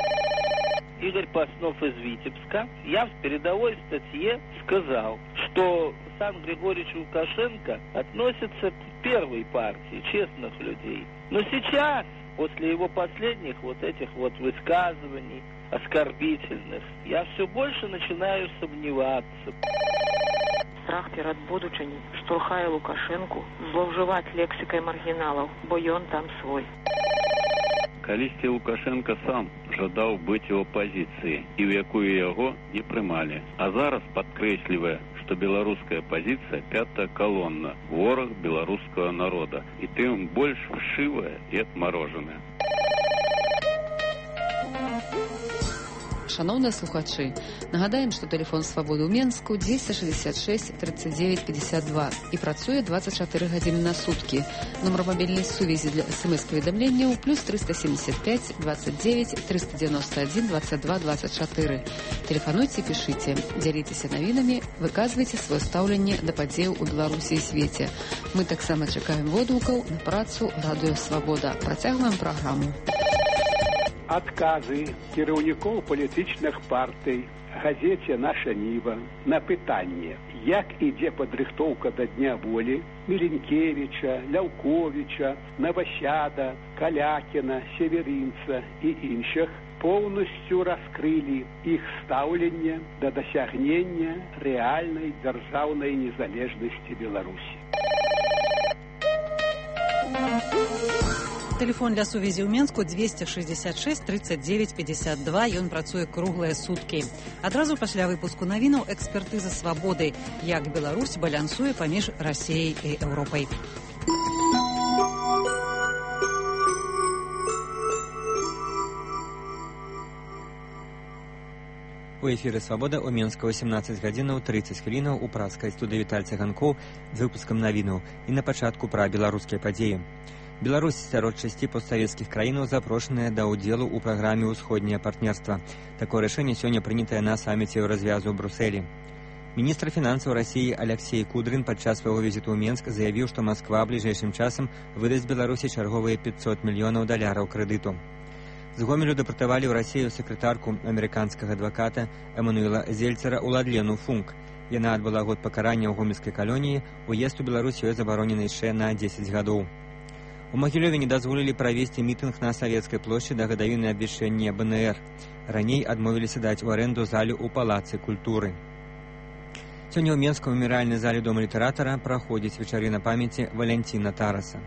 Игорь Паснов из Витебска. Я в передовой статье сказал, что сам Григорий Лукашенко относится к первой партии честных людей. Но сейчас, после его последних вот этих вот высказываний оскорбительных, я все больше начинаю сомневаться. Страх перад будучыняй штурхае Лукашэнку злоўжываць лексікай маргіналаў, бо ён там свой. Калісьці Лукашенко сам жадаў быць у апозіцыі, і ў якую яго не прымалі. А зараз падкрэслівае, што беларуская апозіцыя пятая колонна, вораг беларускага народа, і тым больш вшывая і адмарожаная. Шановныя слухачы, нагадаем, што тэлефон свабоды ў Менску дзвесце шэсцьдзесят шэсць тридцать девять пятьдесят два і працуе двадцать чатыры гадзіны на суткі. Нумар мабільнай сувязі для смс-паведамленняў плюс триста семьдесят пять двадцать девять триста девяносто один двадцать два двадцать четыре. Тэлефануйце, пішыце, дзяліцеся навінамі, выказвайце сваё стаўленне да падзеяў у Беларусі і свеце. Мы таксама чакаем водгукаў на працу Радыё Свабода. Працягваем праграму. Адказы кіраўнікоў палітычных партый газеце «Наша Ніва» на пытанне, як ідзе падрыхтоўка да Дня волі Міленкевіча, Ляўковіча, Навасяда, Калякіна, Северінца і іншых, поўнасцю раскрылі іх стаўленне да дасягнення рэальнай дзяржаўнай незалежнасці Беларусі. Телефон для сувязі ў Менску двести шестьдесят шесть тридцать девять пятьдесят два. Ён працуе круглыя суткі. Адразу пасля выпуску навінаў экспертыза свабоды, як Беларусь балянсуе паміж Расіяй і Еўропай. У эфіры «Свабода» у Менска восемнадцать гадзінаў тридцать хвілінаў у працкай студыі Віталь Цыганкоў з выпускам навінаў і на пачатку пра беларускія падзеі. Беларусь сярод шасці постсавецкіх краінаў запрошаная да ўдзелу ў праграме «Усходняе партнерства». Такое рашэнне сёння прынятае на саміце Еўразвязу ў Брусэлі. Міністр фінансаў Расіі Алексей Кудрин падчас свайго візіту ў Менск заявіў, што Масква бліжэйшым часам выдасць Беларусі чарговыя пятьсот мільёнаў даляраў крэдыту. З Гомелю дэпартавалі ў Расію сакратарку амерыканскага адваката Эмануэла Зельцера Уладлену Функ. Яна адбыла год пакарання ў гомельскай калоніі, уезд у Беларусь ёй забаронены яшчэ на дзесяць гадоў. У Магілёве не дазволілі правесці мітынг на Савецкай плошчы да гадавіны абвяшчэння бэ эн эр. Раней адмовіліся даць у арэнду залю ў палацы культуры. Сёння ў Менскай мемарыяльнай зале дома літаратара праходзіць вечарына памяці Валянціна Тараса.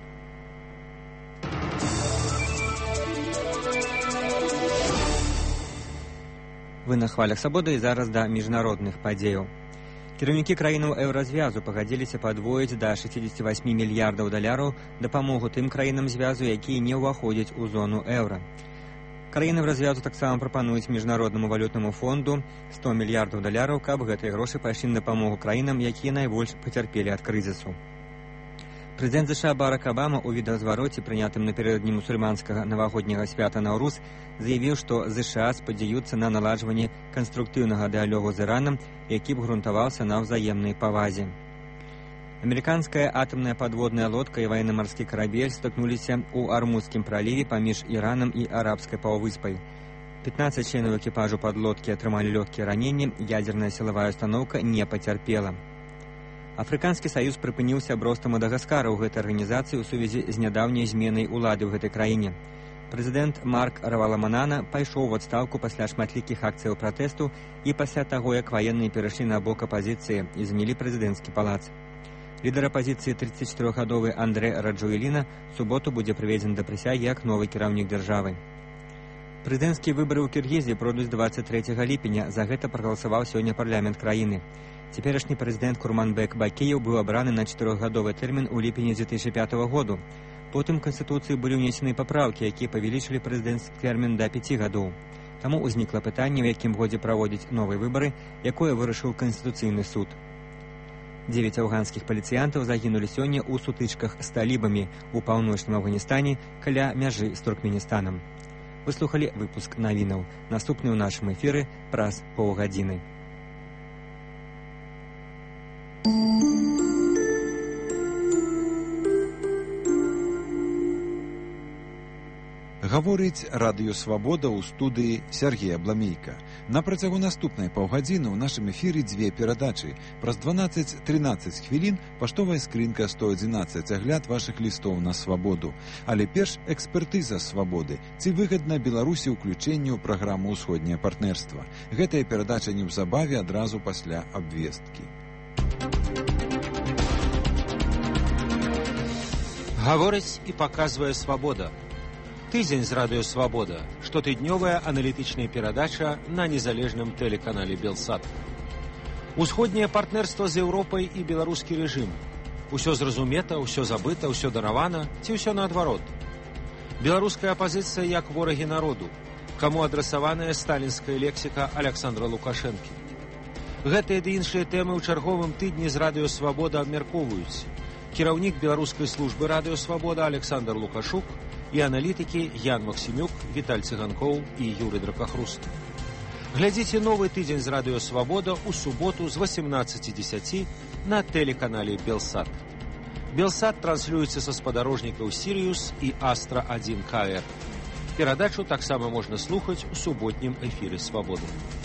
Вы на хвалях свабоды і зараз да міжнародных падзеяў. Кіраўнікі краінаў Еўразвязу пагадзіліся падвоіць да шестьдесят восемь мільярдаў даляраў дапамогу тым краінам звязу, якія не ўваходзяць у зону еўра. Краіны развязу таксама прапануюць міжнароднаму валютнаму фонду сто мільярдаў даляраў, каб гэтыя грошы пайшлі на дапамогу краінам, якія найбольш пацярпелі ад крызісу. Прэзідэнт ЗША Барак Абама ў відэазвароце, прынятым напярэдадні мусульманскага навагодняга свята Наўруз, заявіў, што ЗША спадзяюцца на наладжванне канструктыўнага дыялогу з Іранам, які б грунтаваўся на ўзаемнай павазе. Амерыканская атамная падводная лодка і ваенна-марскі карабель стыкнуліся ў Армузскім праліве паміж Іранам і Арабскай паўвыспай. пятнадцать членаў экіпажу падлодкі атрымалі лёгкія раненні, ядзерная сілавая установка не пацярпела. Афрыканскі саюз прыпыніў сяброўства Мадагаскара ў гэтай арганізацыі ў сувязі з нядаўняй зменай улады ў гэтай краіне. Прэзідэнт Марк Раваламанана пайшоў у адстаўку пасля шматлікіх акцыяў пратэсту і пасля таго, як ваенныя перайшлі на бок апазіцыі і змялі прэзідэнцкі палац. Лідар апазіцыі тридцатичатырохгадовы Андре Раджуэліна ў суботу будзе прыведзены да прысягі як новы кіраўнік дзяржавы. Прэзідэнцкія выбары ў Кіргізіі пройдуць двадцать трэцяга ліпеня. За гэта прагаласаваў сёння парламент краіны. Цяперашні прэзідэнт Курманбек Бакіеў быў абраны на чатырохгадовы тэрмін у ліпені две тысячи пятого году. Потым у Канстытуцыі былі ўнесены папраўкі, якія павялічылі прэзідэнцкі тэрмін да пяці гадоў. Таму ўзнікла пытанне, у якім годзе праводзіць новыя выбары, якое вырашыў Канстытуцыйны суд. Дзевяць афганскіх паліцыянтаў загінулі сёння ў сутычках з талібамі ў паўночным Афганістане каля мяжы з Туркменістанам. Вы слухалі выпуск навінаў. Наступны ў нашым эфіры праз паўгадзіны. Гаворыць радыё «Свабода» ў студыі Сергея Бламейка. На працягу наступнай паўгадзіны ў нашым эфіры дзве перадачы. Праз дванаццаць трынаццаць хвілін паштовая скрынка сто адзінаццаць, агляд вашых лістоў на свабоду. Але перш экспертыза свабоды. Ці выгадна Беларусі ўключэнне ў праграму «Усходняе партнерства». Гэтая перадача неўзабаве адразу пасля абвесткі. Гаворыць і паказвае свабода. Тыдзень з радыё «Свабода», штотыднёвая аналітычная перадача на незалежным тэлеканале «Белсат». Усходняе партнерства з Еўропай і беларускі рэжым. Усё зразумета, усё забыта, усё даравана, ці ўсё наадварот. Беларуская апазіцыя як ворагі народу. Каму адрасаваная сталінская лексіка Александра Лукашэнкі. Гэтыя ды іншыя тэмы ў чарговым тыдні з радыё «Свабода» абмяркоўваюць кіраўнік беларускай службы радыё «Свабода» Александр Лукашук і аналітыкі Ян Максімюк, Віталь Цыганкоў і Юрый Дракахруст. Глядзіце новы тыдзень з радыё «Свабода» ў суботу з восемнадцати десяти на тэлеканале «Белсат». «Белсат» транслюецца са спадарожнікаў «Сіриус» і «Астра один ка эр». Перадачу таксама можна слухаць у суботнім эфіры «Свабоды».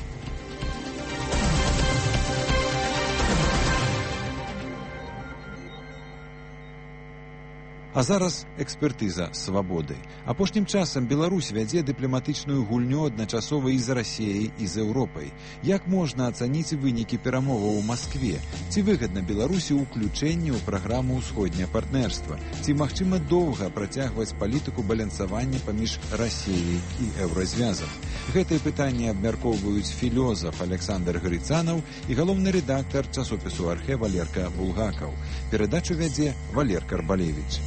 А зараз экспертыза «Свабоды». Апошнім часам Беларусь вядзе дыпламатычную гульню адначасова і з Расіяй, і з Еўропай. Як можна ацаніць вынікі перамоваў у Маскве? Ці выгадна Беларусі ўключэнне ў праграму ўсходняе партнерства? Ці магчыма доўга працягваць палітыку балансавання паміж Расіяй і Еўразвязам? Гэтыя пытанні абмяркоўваюць філёзаф Александр Грыцанаў і галоўны рэдактар часопісу «Архэ» Валерка Булгакаў. Перадачу вядзе Валер Карбалевіч.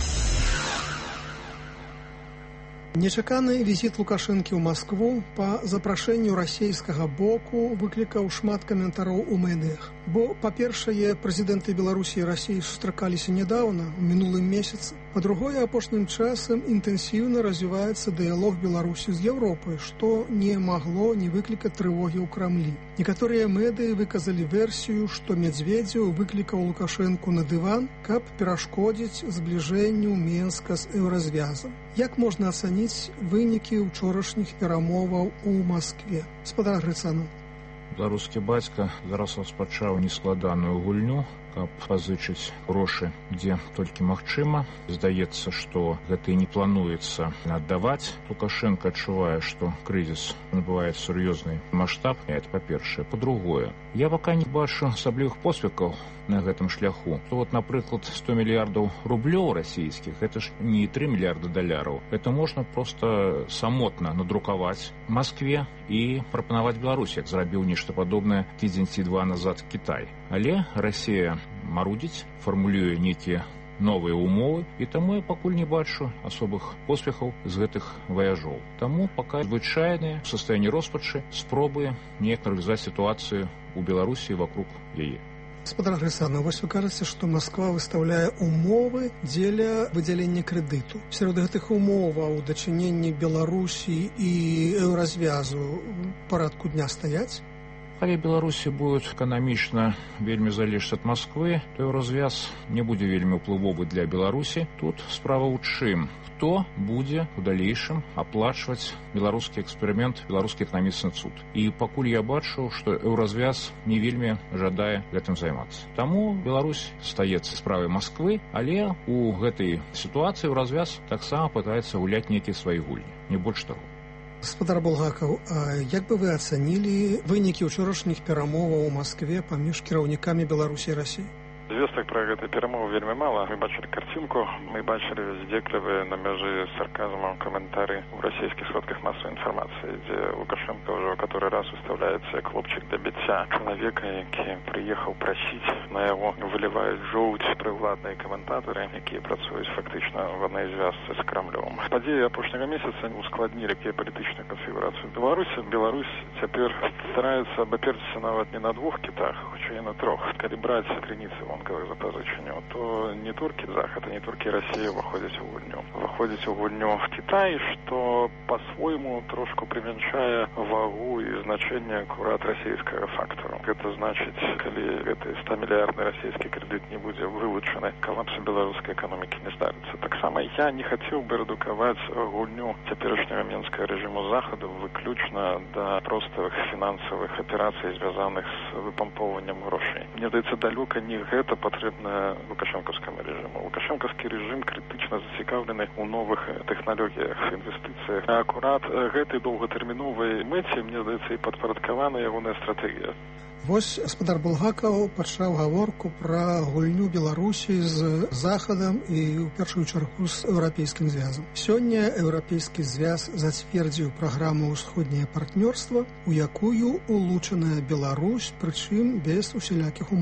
Нечаканы візіт Лукашэнкі ў Маскву па запрашэнню расійскага боку выклікаў шмат каментароў у медыях. Бо, па-першае, прэзідэнты Беларусі і Расіі сустракаліся нядаўна, у мінулым месяцы. Па-другое, апошнім часам інтэнсіўна развіваецца дыялог Беларусі з Еўропай, што не магло не выклікаць трывогі ў Крамлі. Некаторыя медыі выказалі версію, што Медведзеў выклікаў Лукашэнку на дыван, каб перашкодзіць збліжэнню Менска з Еўразвязам. Як можна ацаніць вынікі ўчорашніх перамоваў у Маскве? Спадар Грыцанаў. Беларускі бацька зараз распачаў нескладаную гульню, каб пазычыць грошы, дзе толькі магчыма. Здаецца, што гэта і не плануецца аддаваць. Лукашенко адчувае, што крызіс набывае сур'ёзны маштаб. Это па-першае. Па-другое, я пака не бачу асаблівых поспехаў на гэтым шляху. То вот, напрыклад, сто мільярдаў рублёў расійскіх, гэта ж не тры мільярда даляраў. Это можна проста самотна надрукаваць в Маскве і прапанаваць Беларусі, як зрабіў нешта падобнае тыдзень ці два назад Кітай. Але Расія марудзіць, фармулюе нейкія новыя умовы, і таму я пакуль не бачу асобых поспехаў з гэтых ваяжоў. Таму пака звычайныя, у састаянні роспачы, спробы неяк нарвязаць сітуацыю ў Беларусі вакруг яе. Спадар Грыцанаў, вось вы кажаце, што Масква выстаўляе умовы дзеля выдзялення крэдыту. Сярод гэтых умоваў дачыненні Беларусі і Еўразвязу парадку дня стаяць? Калі Беларусі будуць эканамічна вельмі залежаць ад Масквы, то Еўразвяз не будзе вельмі ўплывовы для Беларусі. Тут справа ў чым? Хто будзе у далейшым аплачваць беларускі эксперымент, беларускі эканамічны цуд? І пакуль я бачу, што Еўразвяз не вельмі жадае гэтым займацца. Таму Беларусь стаецца справай Масквы, але у гэтай сітуацыі Еўразвяз таксама пытаецца гуляць нейкія свае гульні, не больш таго. Спадар Булгакаў, а як бы вы ацанілі вынікі ўчорашніх перамоваў у Маскве паміж кіраўнікамі Беларусі і Расіі? Звестак пра гэтай перамовы вельмі мала. Мы бачылі карцінку, мы бачылі здзеклівыя на мяжы з сарказмам каментары ў расійскіх сродках масавай інфармацыі, дзе Лукашенко ўжо каторы раз выставляецца як хлопчык для біцця чалавека, які прыехаў прасіць, на яго выліваюць жоўць прыўладныя каментатары, якія працуюць фактычна в адной звязцы з Крамлём. Падзеі апошняга месяца ускладнілі геапалітычную канфігурацыю Беларусі. Беларусь цяпер стараецца абаперціся нават не на двух кітах, хутчэй на трох. Калі браць крыніцы вонкавых запазычанняў, то не толькі Захад, а не толькі Расія выходзіць у гульню. Выходзіць у гульню в Кітай, што па-свойму трошку прымяншае вагу і значэнне акурат расійскага фактару. Гэта значыць, калі гэты ста мільярдны расійскі крэдыт не будзе вылучаны, калапс беларускай эканомікі не здарыцца. Таксама я не хацеў бы рэдукаваць гульню цяперашняга менскага рэжыму Захаду выключна да простых фінансавых аперацый, звязаных з выпампоўваннем грошай. Мне здаецца, далёка не гэта патрэбна лукашэнкаўскаму рэжыму. Лукашэнкаўскі рэжым крытычна зацікаўлены ў новых тэхналогіях, інвестыцыях. А акурат гэтай доўгатэрміновай мэце, мне здаецца, і падпарадкавана ягоная стратэгія. Вось спадар Булгакаў пачаў гаворку пра гульню Беларусі з Захадам і ў першую чаргу з еўрапейскім звязам. Сёння еўрапейскі звяз зацвердзіў праграму «Усходняе партнёрства», у якую улучаная Беларусь, прычым без усялякіх умоваў.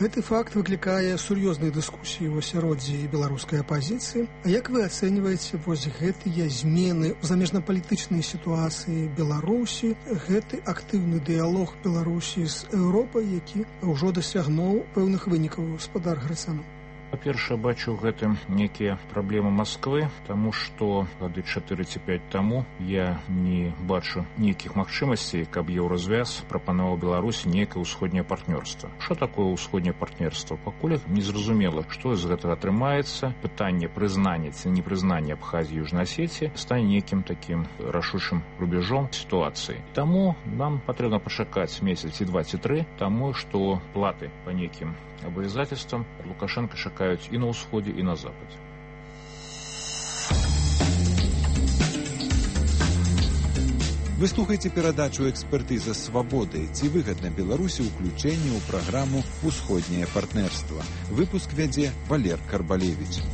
Гэты факт выклікае сур'ёзныя дыскусіі ў асяроддзі беларускай апазіцыі. А як вы ацэньваеце вось гэтыя змены ў замежнапалітычнай сітуацыі Беларусі, гэты актыўны дыялог Беларусі з Еўропай, які ўжо дасягнуў пэўных вынікаў, гаспадар Грыцанов? Па-першае, бачу ў гэтым некія праблемы Масквы, таму што гады чатыры ці пяць таму я не бачу нейкіх магчымасцей, каб еўразвяз прапанаваў Беларусі нейкае ўсходняе партнёрства. Што такое ўсходняе партнёрства? Пакуль незразумела, што з гэтага атрымаецца. Пытанне прызнання ці непрызнання Абхазіі і Южнай Асетіі стане нейкім такім рашучым рубежом сітуацыі. Таму нам патрэбна пачакаць месяц ці два ці тры, таму што платы па нейкім абавязательствам Лукашенко чакаюць і на ўсходзе, і на западзе. Вы слухаеце перадачу «Экспертыза свабоды». Ці выгадна Беларусі ўключэнне ў праграму «Усходняе партнерства». Выпуск вядзе Валер Карбалевіч.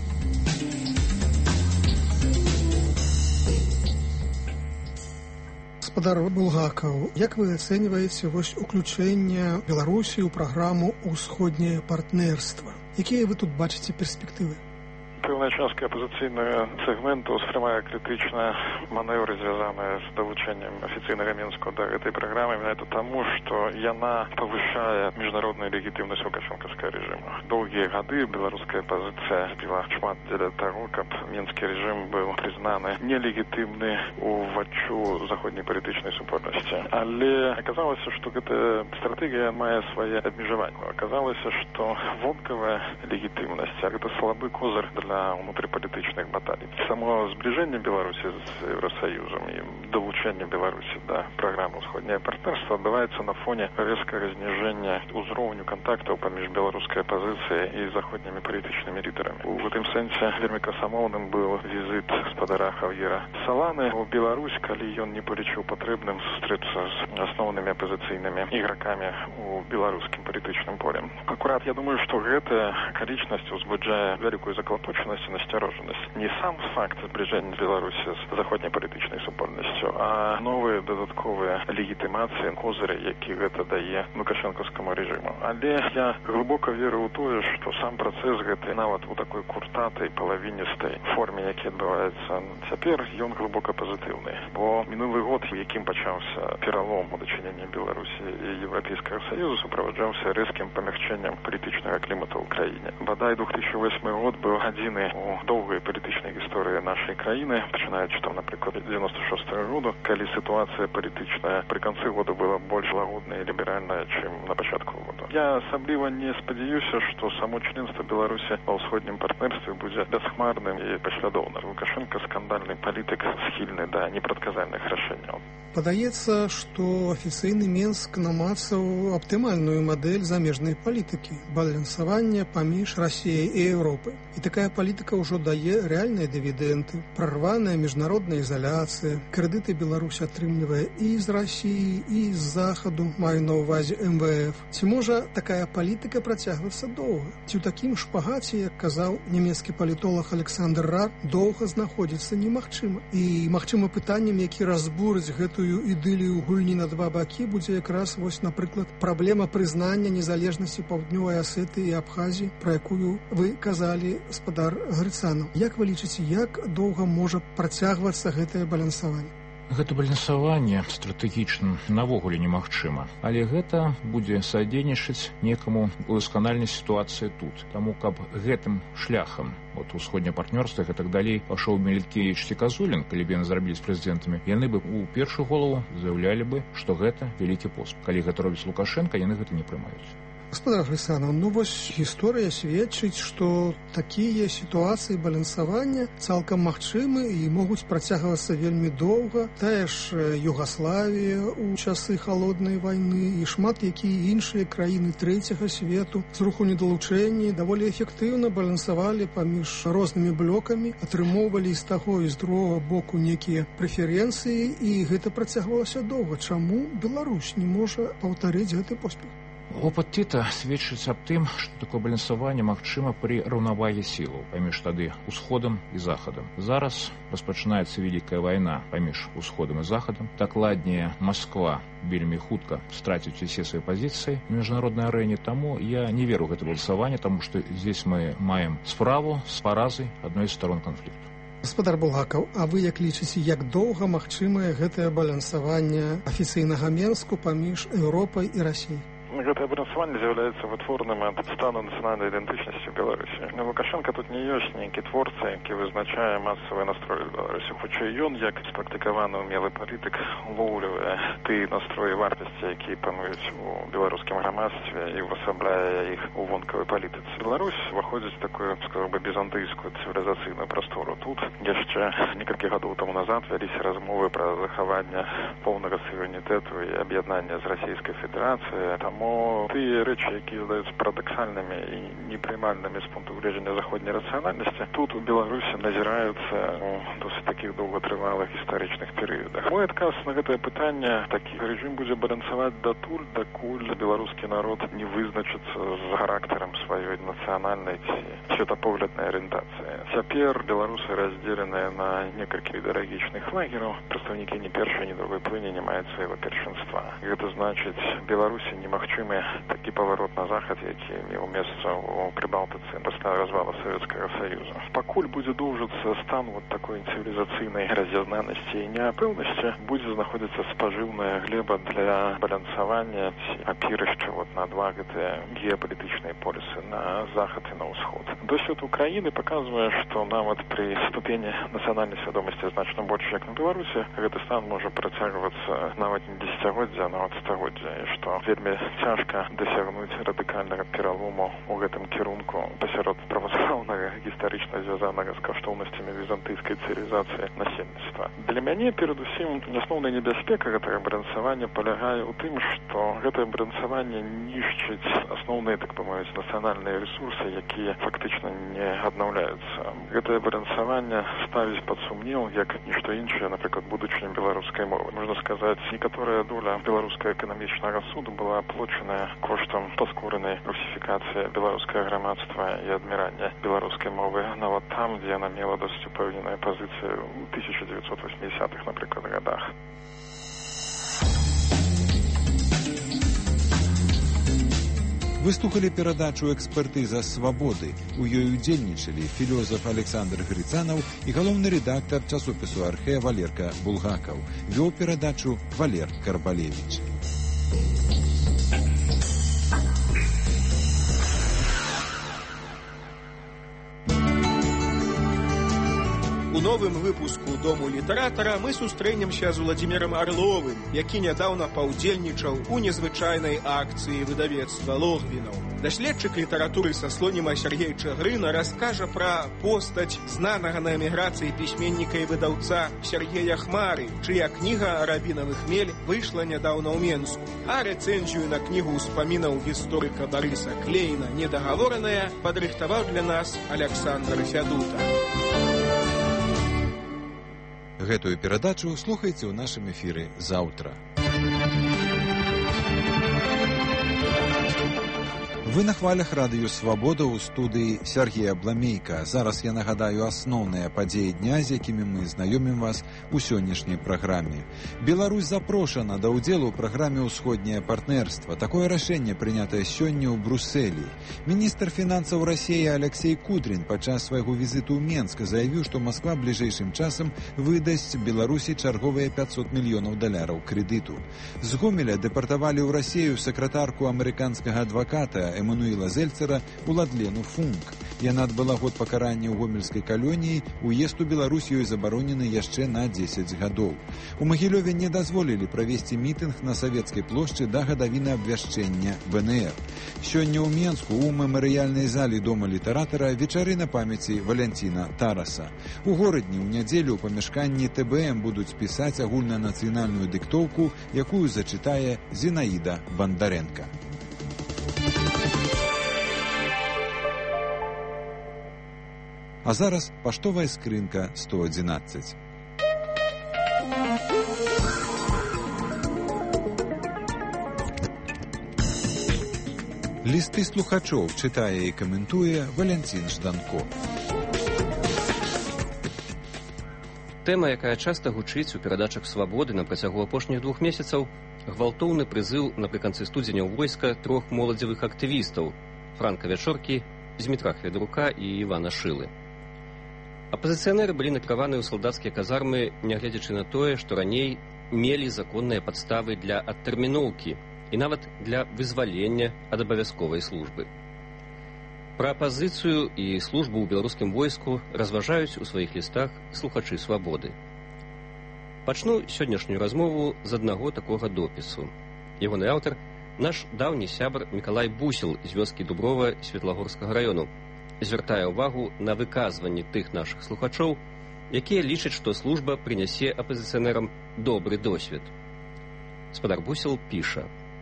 Гаспадар Булгакаў, як вы ацэньваеце вось уключэнне Беларусі ў праграму «Усходняе партнерства»? Якія вы тут бачыце перспектывы? Пэўная частка апазіцыйнага сегменту спрымае крытычна манеўры, звязаныя з далучэннем афіцыйнага Мінску да гэтай праграмы, менавіта таму, што яна павышае міжнародную легітымнасць лукашэнкаўскага рэжыму. Доўгія гады беларуская апазіцыя біла шмат дзеля таго, каб мінскі рэжым быў прызнаны нелегітымны уваччу заходняй палітычнай супольнасці. Але аказалася, што гэтая стратэгія мае свае абмежаванні. Аказалася, што вонкавая легітымнасць – гэта слабы козыр для внутрипалітычных баталій. Само зближэнне Беларусі з Еўрасаюзам і далучэнне Беларусі да праграмы «Усходняе партнерства» адбываецца на фоне рэзкага зніжэння ўзроўню кантактаў паміж беларускай апазіцыяй і заходнімі палітычнымі лідарамі. У гэтым сэнсе вельмі красамоўным быў візіт гаспадара Хав'ера Саланы ў Беларусь, калі ён не палічыў патрэбным сустрэцца з асноўнымі апазіцыйнымі ігракамі ў беларускім палітычным полем. Акурат, я думаю, што гэтая акалічнасць узбуджае вялікую заклапочанасць і насцярожанасць. Не сам факт зближэння Беларусі з заходняй палітычнай супольнасцю, а новыя дадатковыя легітымацыі, козыры, які гэта дае лукашэнкаўскаму рэжыму. Але я глыбока веру ў тое, што сам працэс гэты нават у такой куртатай, палавіністай форме, які адбываецца цяпер, ён глыбока пазітыўны. Бо мінулы год, якім пачаўся пералом у дачыненні Беларусі і Еўрапейскага Саюзу, суправаджаўся рэзкім памягчэннем палітычнага клімата ў краіне. Бадай две тысячи восьмы год быў адзіны у доўгай палітычнай гісторыі нашай краіны, пачынаючы там, напрыклад, девяносто шестого года, калі сітуацыя палітычная пры канцы года была больш лагодная і ліберальная, чым на пачатку года. Я асабліва не спадзяюся, што само членства Беларусі ва ўсходнім партнерстве будзе бясхмарным і паслядоўным. Лукашенко скандальны палітык, схільны да непрадказальных рашэнняў. Падаецца, што афіцыйны Мінск намацаў аптымальную мадэль замежнай палітыкі, балансавання паміж Расіяй і Еўропай. І такая палітыка ўжо дае рэальныя дывідэнды. Прарваная міжнародная изоляцыя, крэдыты Беларусь атрымлівае і з Расіі, і з Захаду, маю на ўвазе эм вэ эф. Ці можа такая палітыка працягвацца доўга? Ці ў такім шпагаце, як казаў нямецкі палітолог Александр Рар, доўга знаходзіцца немагчыма. І магчыма пытаннем, які разбурыць гэтую ідылію гульні на два бакі, будзе якраз вось, напрыклад, праблема прызнання незалежнасці Паўднёвай Асетыі і Абхазіі, пра якую вы казалі, гаспадар Грыцанов. Як вы лічыце, як доўга можа працягвацца гэтае балансаванне? Гэта балансаванне стратэгічна навогуле немагчыма, але гэта будзе садзейнічаць некаму удасканальнай сітуацыі тут. Таму, каб гэтым шляхам от усходняе партнёрства і так далей пашоў Меліткевіч ці Казулін, калі б яны зрабілі з прэзідэнтамі, яны бы у першую голову заяўлялі бы, што гэта вялікі поспех. Калі гэта робіць Лукашенко, яны гэта не прымаюць. Гаспадар Грыцанов, ну вось гісторыя сведчыць, што такія сітуацыі балансавання цалкам магчымы і могуць працягвацца вельмі доўга. Тая ж Югаславія ў часы халоднай вайны і шмат якія іншыя краіны трэцяга свету з руху недалучэння даволі эфектыўна балансавалі паміж рознымі блокамі, атрымоўвалі з таго і з другога боку некія прэферэнцыі, і гэта працягвалася доўга. Чаму Беларусь не можа паўтарыць гэты поспех? Опыт Тыта сведчыць аб тым, што такое балансаванне магчыма пры раўнавагі сілаў паміж тады усходам і захадам. Зараз распачынаецца вялікая вайна паміж усходам і захадам. Дакладней, Масква вельмі хутка страціць усе свае пазіцыі на міжнароднай арэне, таму я не веру ў гэта балансаванне, таму што здесь мы маем справу з паразай адной з старон канфлікту. Гаспадар Булгакаў, а вы як лічыце, як доўга магчымае гэтае балансаванне афіцыйнага Менску паміж Еўропай і Расіяй? Гэтае балансаванне з'яўляецца вытворным ад стану нацыянальнай ідэнтычнасці Беларусі. Лукашенко тут не ёсць нейкі творца, які вызначае масавыя настроі Беларусі. Хутчэй ён, як спрактыкаваны ўмелы палітык, улоўлівае ты настроі вартасці, якія пануюць у беларускім грамадстве і увасабляе іх у вонкавай палітыцы. Беларусь уваходзіць в такую, скажу бы, бізантыйскую цывілізацыйную прастору. Тут яшчэ некалькі гадоў таму назад вяліся размовы пра захаванне поўнага суверэнітэту і аб'яднання з Расійскай Федэрацыяй. Таму тыя рэчы, якія здаюцца парадаксальнымі і непрымальнымі з пункту гледжання заходняй рацыянальнасці, тут у Беларусі назіраюцца у досыць такіх доўгатрывалых гістарычных перыядах. Мой адказ на гэтае пытанне такі: рэжым будзе балансаваць датуль, дакуль беларускі народ не вызначыцца з характарам сваёй нацыянальнай ці светапогляднай арыентацыі. Цяпер беларусы раздзеленыя на некалькі ідэалагічных лагераў, прадстаўнікі ні першай, ні другой плыні не маюць свайго першынства. Гэта значыць, Беларусі немагчыма такі паварот на захад, які меў месца ў Прыбалтыцы пасля развала Савецкага Саюза. Пакуль будзе доўжыцца стан вот такой цывілізацыйнай раз'яднанасці і няпэўнасці, будзе знаходзіцца спажыўная глеба для балансавання ці апірышча вот на два гэтыя геапалітычныя полюсы, на захад і на ўсход. Досвед Украіны паказвае, што нават пры ступені нацыянальнай свядомасці значна больш, як на Беларусі, гэты стан можа працягвацца нават не дзесяцігоддзя, а нават стагоддзя, і што вельмі цяжка дасягнуць радыкальнага пералому ў гэтым кірунку пасярод праваслаўнага, гістарычна звязанага з каштоўнасцямі візантыйскай цывілізацыі насельніцтва. Для мяне, перадусім, асноўная небяспека гэтага балансавання палягае ў тым, што гэтае балансаванне нішчыць асноўныя, так бы мовіць, нацыянальныя рэсурсы, якія фактычна не аднаўляюцца. Гэтае балансаванне ставіць пад сумнеў, як нішто іншае, напрыклад, будучыню беларускай мовы. Можна сказаць, некаторая доля беларускага эканамічнага суду была аплочаная коштам паскоранай русіфікацыі беларускага грамадства і адмірання беларускай мовы нават там, дзе яна мела досыць упэўненая пазіцыя ў тысяча дзевяцьсот восьмідзесятых, напрыклад, гадах. Вы слухали перадачу «Экспертыза свабоды». У ёй удзельнічалі філёзаф Александр Грицанаў і галоўны рэдактар часопісу «Архэ» Валерка Булгакаў. Вёў перадачу Валер Карбалевіч. У новым выпуску «Дому літаратара» мы сустрэнемся з Владзімірам Арловым, які нядаўна паўдзельнічаў у незвычайнай акцыі выдавецтва Логвінаў. Даследчык літаратуры са Слоніма Сергей Чагрына раскажа пра постаць знанага на эміграцыі пісьменніка і выдаўца Сергея Хмары, чыя кніга «Рабінавы хмель» выйшла нядаўна ў Менску. А рэцэнзію на кнігу ўспамінаў гісторыка Барыса Клейна «Недагавораная» падрыхтаваў для нас Аляксандр Фядута. Гэтую перадачу слухайце ў нашым эфіры заўтра. Вы на хвалях радыё «Свабода» ў студыі Сергея Бламейка. Зараз я нагадаю асноўныя падзеі дня, з якімі мы знаёмім вас у сённяшняй праграме. Беларусь запрошана да ўдзелу ў праграме «Усходняе партнерства». Такое рашэнне прынятае сёння ў Брусэлі. Міністр фінансаў Расіі Алексей Кудрин падчас свайго візіту ў Менск заявіў, што Масква бліжэйшым часам выдасць Беларусі чарговыя пятьсот мільёнаў даляраў крэдыту. З Гомеля дэпартавалі ў Расію сакратарку амерыканскага адваката Эммануила Зельцера Уладлену Функ. Яна адбыла год пакарання ў гомельскай калоніі, уезд у Беларусь ёй забаронены яшчэ на дзесяць гадоў. У Магілёве не дазволілі правесці мітынг на Савецкай плошчы да гадавіны абвяшчэння вэ эн эр. Сёння ў Менску у мемарыяльнай залі Дома літаратара вечарына памяці Валянціна Тараса. У горадні ў нядзелю ў памяшканні тэ бэ эм будуць пісаць агульнанацыянальную дыктоўку, якую зачытае Зінаіда Бандарэнка. А зараз паштовая скрынка сто адзінаццаць. Лісты слухачоў чытае і каментуе Валянцін Жданко. Тэма, якая часта гучыць у перадачах «Свабоды» на працягу апошніх двух месяцаў, гвалтоўны прызыў напрыканцы студзеня ў войска трох моладзевых актывістаў Франка Вячоркі, Змітра Хведрука і Івана Шылы. Апазіцыянеры былі накіраваны ў салдацкія казармы, нягледзячы на тое, што раней мелі законныя падставы для адтэрміноўкі і нават для вызвалення ад абавязковай службы. Пра апазіцыю і службу ў беларускім войску разважаюць у сваіх лістах слухачы «Свабоды». Пачну сённяшнюю размову з аднаго такога допісу. Ягоны аўтар – наш даўні сябар Мікалай Бусел з вёскі Дуброва Светлагорскага раёну. Звяртае ўвагу на выказванні тых нашых слухачоў, якія лічаць, што служба прынясе апазіцыянерам добры досвед. Спадар Бусел піша: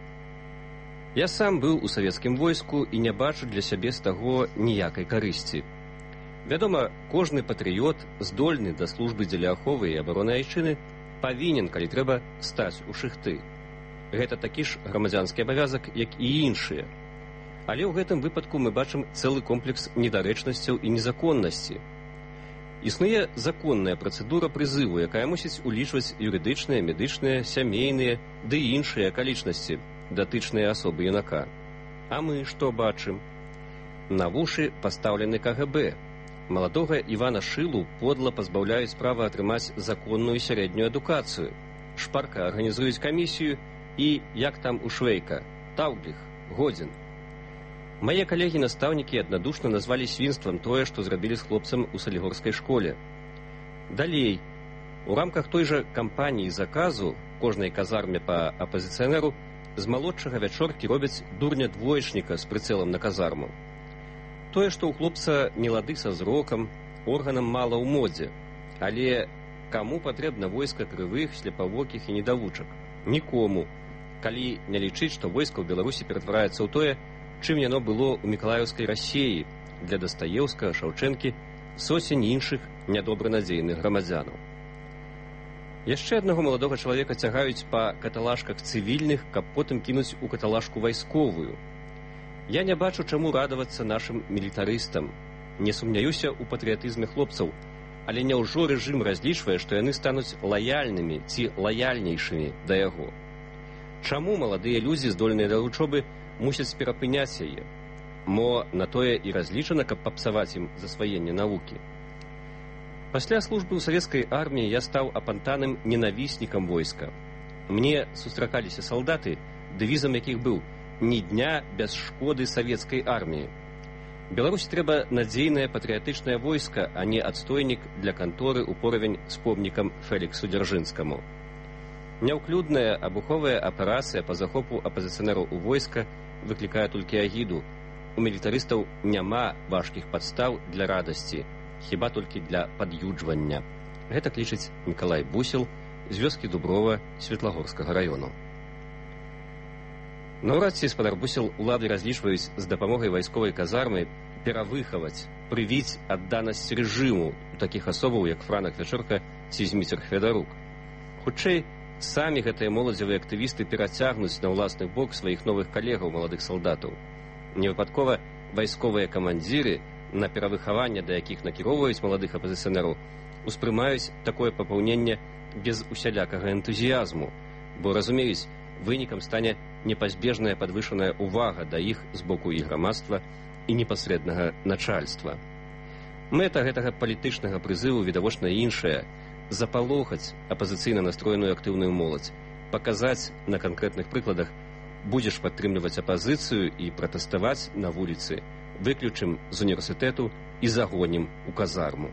«Я сам быў у савецкім войску і не бачу для сябе з таго ніякай карысці. Вядома, кожны патрыёт, здольны да службы дзеля аховы і абароны айчыны, павінен, калі трэба, стаць у шыхты. Гэта такі ж грамадзянскі абавязак, як і іншыя. Але ў гэтым выпадку мы бачым цэлы комплекс недарэчнасцяў і незаконнасці. Існуе законная працэдура прызыву, якая мусіць улічваць юрыдычныя, медычныя, сямейныя ды іншыя акалічнасці, датычныя асобы юнака. А мы што бачым? На вушы пастаўлены ка гэ бэ. Маладога Івана Шылу подла пазбаўляюць права атрымаць законную сярэднюю адукацыю. Шпарка арганізуюць камісію і, як там у Швейка, таўгліх, годзін. Мае калегі-настаўнікі аднадушна назвалі свінствам тое, што зрабілі з хлопцам у салігорскай школе. Далей, у рамках той жа кампаніі заказу кожнай казарме па апазіцыянеру з малодшага Вячоркі робяць дурня-двоечніка з прыцэлам на казарму. Тое, што ў хлопца не лады са зрокам, органам мала ў модзе. Але каму патрэбна войска крывых, слепавокіх і недавучак? Нікому. Калі не лічыць, што войска ў Беларусі ператвараецца ў тое, чым яно было ў мікалаеўскай Расіі для Дастаеўскага, Шаўчэнкі, соцень іншых нядобранадзейных грамадзянаў. Яшчэ аднаго маладога чалавека цягаюць па каталажках цывільных, каб потым кінуць у каталажку вайсковую. Я не бачу, чаму радавацца нашым мілітарыстам. Не сумняюся ў патрыятызме хлопцаў, але няўжо рэжым разлічвае, што яны стануць лаяльнымі ці лаяльнейшымі да яго. Чаму маладыя людзі, здольныя да вучобы, мусяць перапыняць яе? Мо на тое і разлічана, каб папсаваць ім засваенне навукі. Пасля службы ў савецкай арміі я стаў апантаным ненавіснікам войска. Мне сустракаліся салдаты, дэвізам якіх быў «Ні дня без шкоды савецкай арміі». Беларусі трэба надзейнае патрыятычнае войска, а не адстойнік для канторы ў поравень з помнікам Феліксу Дзяржынскаму. Няўклюдная абуховая аперацыя па захопу апазіцыянераў у войска выклікае толькі агіду. У мілітарыстаў няма важкіх падстаў для радасці, хіба толькі для пад'юджвання. Гэта лічыць Мікалай Бусел з вёскі Дуброва Светлагорскага раёну. Наўрад ці спадар Бусел улады разлічваюць з дапамогай вайсковай казармы перавыхаваць, прывіць адданасць рэжыму у такіх асобаў, як Франак Вячорка ці Зміцер Хведарук. Хутчэй, самі гэтыя моладзевыя актывісты перацягнуць на ўласны бок сваіх новых калегаў, маладых салдатаў. Невыпадкова вайсковыя камандзіры, на перавыхаванне да якіх накіроўваюць маладых апазіцыянераў, успрымаюць такое папаўненне без усялякага энтузіязму, бо разумеюць, вынікам стане непазбежная падвышаная ўвага да іх з боку і грамадства, і непасрэднага начальства. Мэта гэтага палітычнага прызыву відавочна іншая – запалохаць апазіцыйна настроеную актыўную моладзь, паказаць на канкрэтных прыкладах: будзеш падтрымліваць апазіцыю і пратэставаць на вуліцы, выключым з універсітэту і загонім у казарму.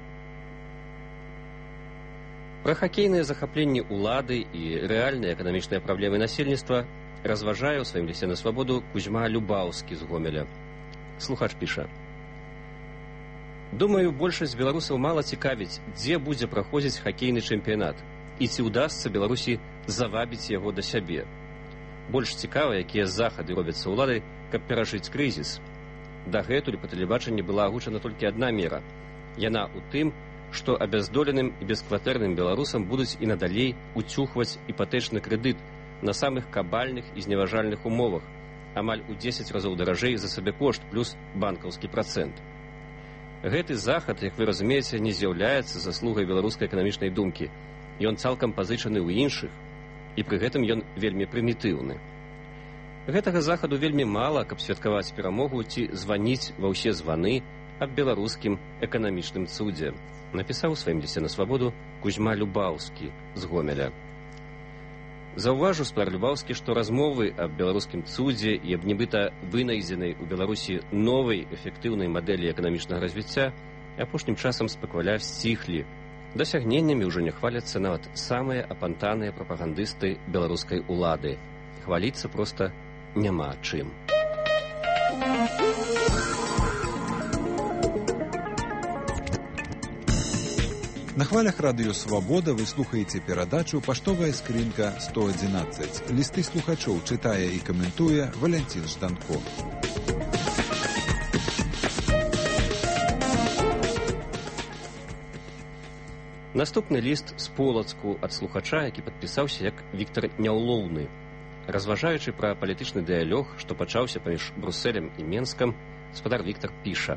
Пра хакейныя захапленні ўлады і рэальныя эканамічныя праблемы насельніцтва разважае ў сваім лісце на свабоду Кузьма Любаўскі з Гомеля. Слухач піша: «Думаю, большасць беларусаў мала цікавіць, дзе будзе праходзіць хакейны чэмпіянат і ці ўдасца Беларусі завабіць яго да сябе. Больш цікава, якія захады робяцца ўладай, каб перажыць крызіс. Дагэтуль па тэлебачанні была агучана толькі адна мера. Яна ў тым, што абяздоленым і бескватэрным беларусам будуць і надалей уцюхваць іпатэчны крэдыт на самых кабальных і зневажальных умовах, амаль у дзесяць разоў даражэй за сабекошт плюс банкаўскі працэнт. Гэты захад, як вы разумееце, не з'яўляецца заслугай беларускай эканамічнай думкі. Ён цалкам пазычаны ў іншых, і пры гэтым ён вельмі прымітыўны. Гэтага захаду вельмі мала, каб святкаваць перамогу ці званіць ва ўсе званы аб беларускім эканамічным цудзе, напісаў у сваім лісце на свабоду Кузьма Любаўскі з Гомеля. Заўважу, спар Любаўскі, што размовы аб беларускім цудзе і аб нібыта вынайдзенай у Беларусі новай эфектыўнай мадэлі эканамічнага развіцця апошнім часам спакваля сціхлі. Дасягненнямі ўжо не хваляцца нават самыя апантаныя прапагандысты беларускай улады. Хваліцца проста няма чым. На хвалях радыё «Свабода» вы слухаеце перадачу «Паштовая скрынка сто адзінаццаць». Лісты слухачоў чытае і каментуе Валянцін Жданко. Наступны ліст з Полацку ад слухача, які падпісаўся як Віктар Няўлоўны. Разважаючы пра палітычны дыялог, што пачаўся паміж Брусэлем і Менскам, спадар Віктар піша: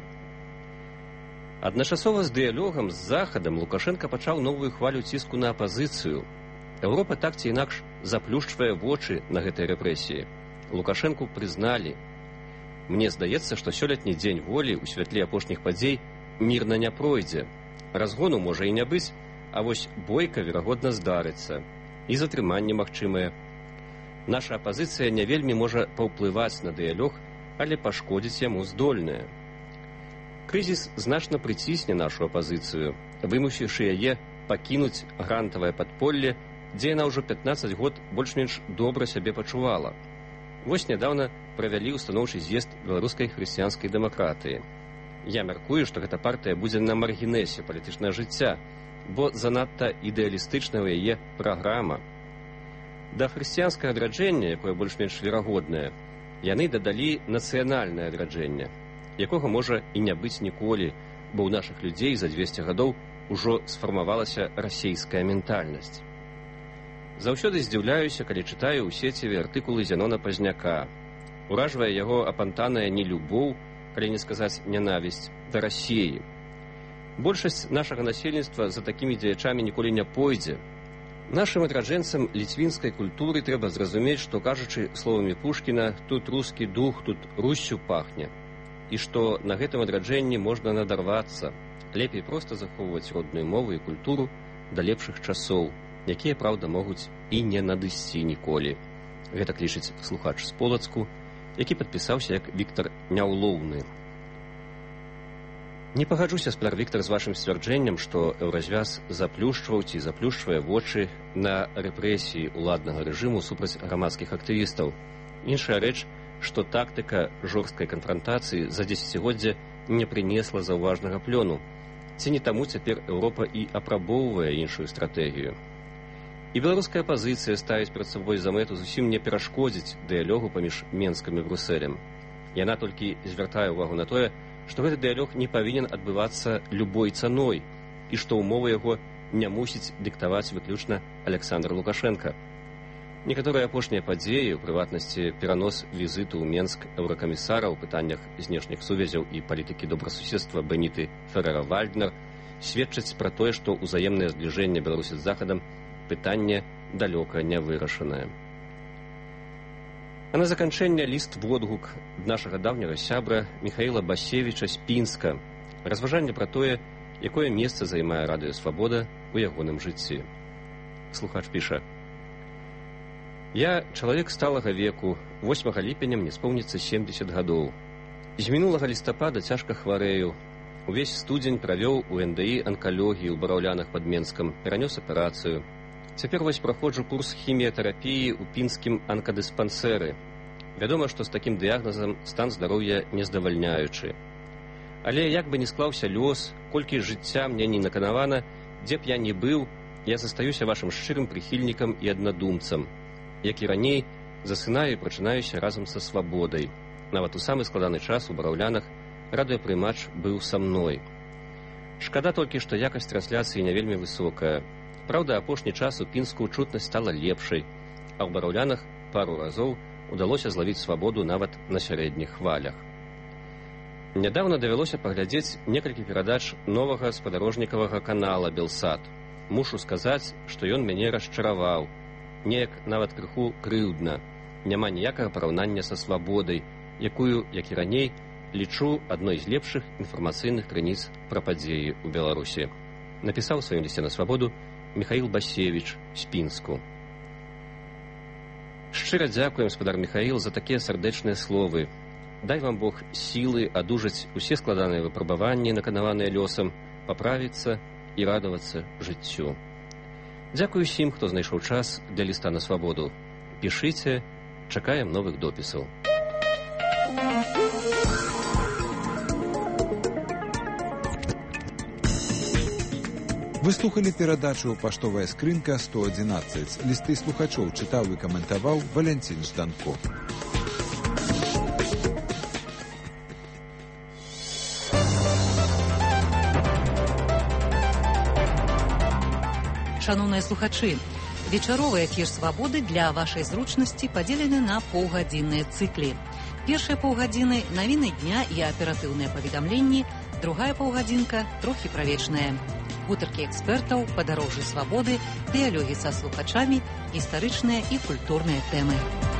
адначасова з дыялогам з Захадам Лукашенка пачаў новую хвалю ціску на апазіцыю. Еўропа так ці інакш заплюшчвае вочы на гэтай рэпрэсіі. Лукашэнку прызналі. Мне здаецца, што сёлетні дзень волі ў святле апошніх падзей мірна не пройдзе. Разгону можа і не быць, а вось бойка, верагодна, здарыцца. І затрыманне магчымае. Наша апазіцыя не вельмі можа паўплываць на дыялог, але пашкодзіць яму здольная. Крызіс значна прыцісне нашу апазіцыю, вымусіўшы яе пакінуць грантавае падполле, дзе яна ўжо пятнаццаць год больш-менш добра сябе пачувала. Вось нядаўна правялі устаноўчы з'езд беларускай хрысціянскай дэмакратыі. Я мяркую, што гэта партыя будзе на маргінэсе палітычнага жыцця, бо занадта ідэалістычная ў яе праграма. Да хрысціянскага адраджэння, якое больш-менш верагоднае, яны дадалі нацыянальнае адраджэнне, якога можа і не быць ніколі, бо ў нашых людзей за дзвесце гадоў ужо сфармавалася расейская ментальнасць. Заўсёды здзіўляюся, калі чытаю ў сеціве артыкулы Зянона Пазняка. Уражвае яго апантаная нелюбоў, калі не сказаць нянавісць, да Расіі. Большасць нашага насельніцтва за такімі дзеячамі ніколі не пойдзе. Нашым адраджэнцам ліцвінскай культуры трэба зразумець, што, кажучы словамі Пушкіна, тут рускі дух, тут руссю пахне. І што на гэтым адраджэнні можна надарвацца. Лепей проста захоўваць родную мову і культуру да лепшых часоў, якія, праўда, могуць і не надысці ніколі. Гэта клічыць слухач з Полацку, які падпісаўся як Віктар Няўлоўны. Не пагаджуся, спадар Віктар, з вашым сцвярджэннем, што еўразвяз заплюшчваў ці заплюшчвае вочы на рэпрэсіі ўладнага рэжыму супраць грамадскіх актывістаў. Іншая рэч, што тактыка жорсткай канфрантацыі за дзесяцігоддзе не прынесла заўважнага плёну. Ці не таму цяпер Еўропа і апрабоўвае іншую стратэгію. І беларуская апазіцыя ставіць перад сабой за мэту зусім не перашкодзіць дыялогу паміж Менскам і Брусэлем. Яна толькі звяртае ўвагу на тое, што гэты дыялог не павінен адбывацца любой цаной і што ўмовы яго не мусіць дыктаваць выключна Александр Лукашенка. Некаторыя апошнія падзеі, у прыватнасці перанос візіту ў Менск еўракамісара ў пытаннях знешніх сувязяў і палітыкі добрасуседства Беніты Ферера-Вальднер, сведчаць пра тое, што ўзаемнае збліжэнне Беларусі з Захадам пытанне далёка не вырашанае. А на заканчэнне ліст водгук нашага даўняга сябра Міхаіла Басевіча з Пінска, разважанне пра тое, якое месца займае радыё «Свабода» у ягоным жыцці. Слухач піша: «Я чалавек сталага веку, восьмага ліпеня мне споўніцца семдзесят гадоў. З мінулага лістапада цяжка хварэю. Увесь студзень правёў у эн дэ і анкалогіі ў Бараўлянах пад Менскам, перанёс аперацыю. Цяпер вось праходжу курс хіміятэрапіі ў пінскім анкадыспансеры. Вядома, што з такім дыягназам стан здароўя нездавальняючы. Але як бы не склаўся лёс, колькі жыцця мне не наканавана, дзе б я не быў, я застаюся вашым шчырым прыхільнікам і аднадумцам. Як і раней, засынаю і прачынаюся разам са свабодай. Нават у самы складаны час у Бараўлянах радыёпрымач быў са мной. Шкада толькі, што якасць трансляцыі не вельмі высокая. Праўда, апошні час у Пінску чутнасць стала лепшай, а ў Бараўлянах пару разоў удалося злавіць свабоду нават на сярэдніх хвалях. Нядаўна давялося паглядзець некалькі перадач новага спадарожнікавага канала «Белсат». Мушу сказаць, што ён мяне расчараваў. Неяк нават крыху крыўдна. Няма ніякага параўнання са свабодай, якую, як і раней, лічу адной з лепшых інфармацыйных крыніц пра падзеі ў Беларусі. Напісаў у сваім лісце на свабоду Михаил Басевіч з Пінску. Шчыра дзякуем, спадар Михаил, за такія сардэчныя словы. Дай вам Бог сілы адужаць усе складаныя выпрабаванні, наканаваныя лёсам, паправіцца і радавацца жыццю. Дзякую усім, хто знайшоў час для ліста на свабоду. Пішыце, чакаем новых допісаў. Вы слухали перадачу «Паштовая скрынка сто адзінаццаць». Лісты слухачоў чытаў і каментаваў Валянцін Жданко. Шановныя слухачы, вечаровы эфір «Свабоды» для вашай зручнасці падзелены на паўгадзінныя цыклі. Першыя паўгадзіны – навіны дня і аператыўныя паведамленні, другая паўгадзінка – трохі правечная. Гутаркі экспертаў, падарожжы свабоды, дыялогі са слухачамі, гістарычныя і культурныя тэмы.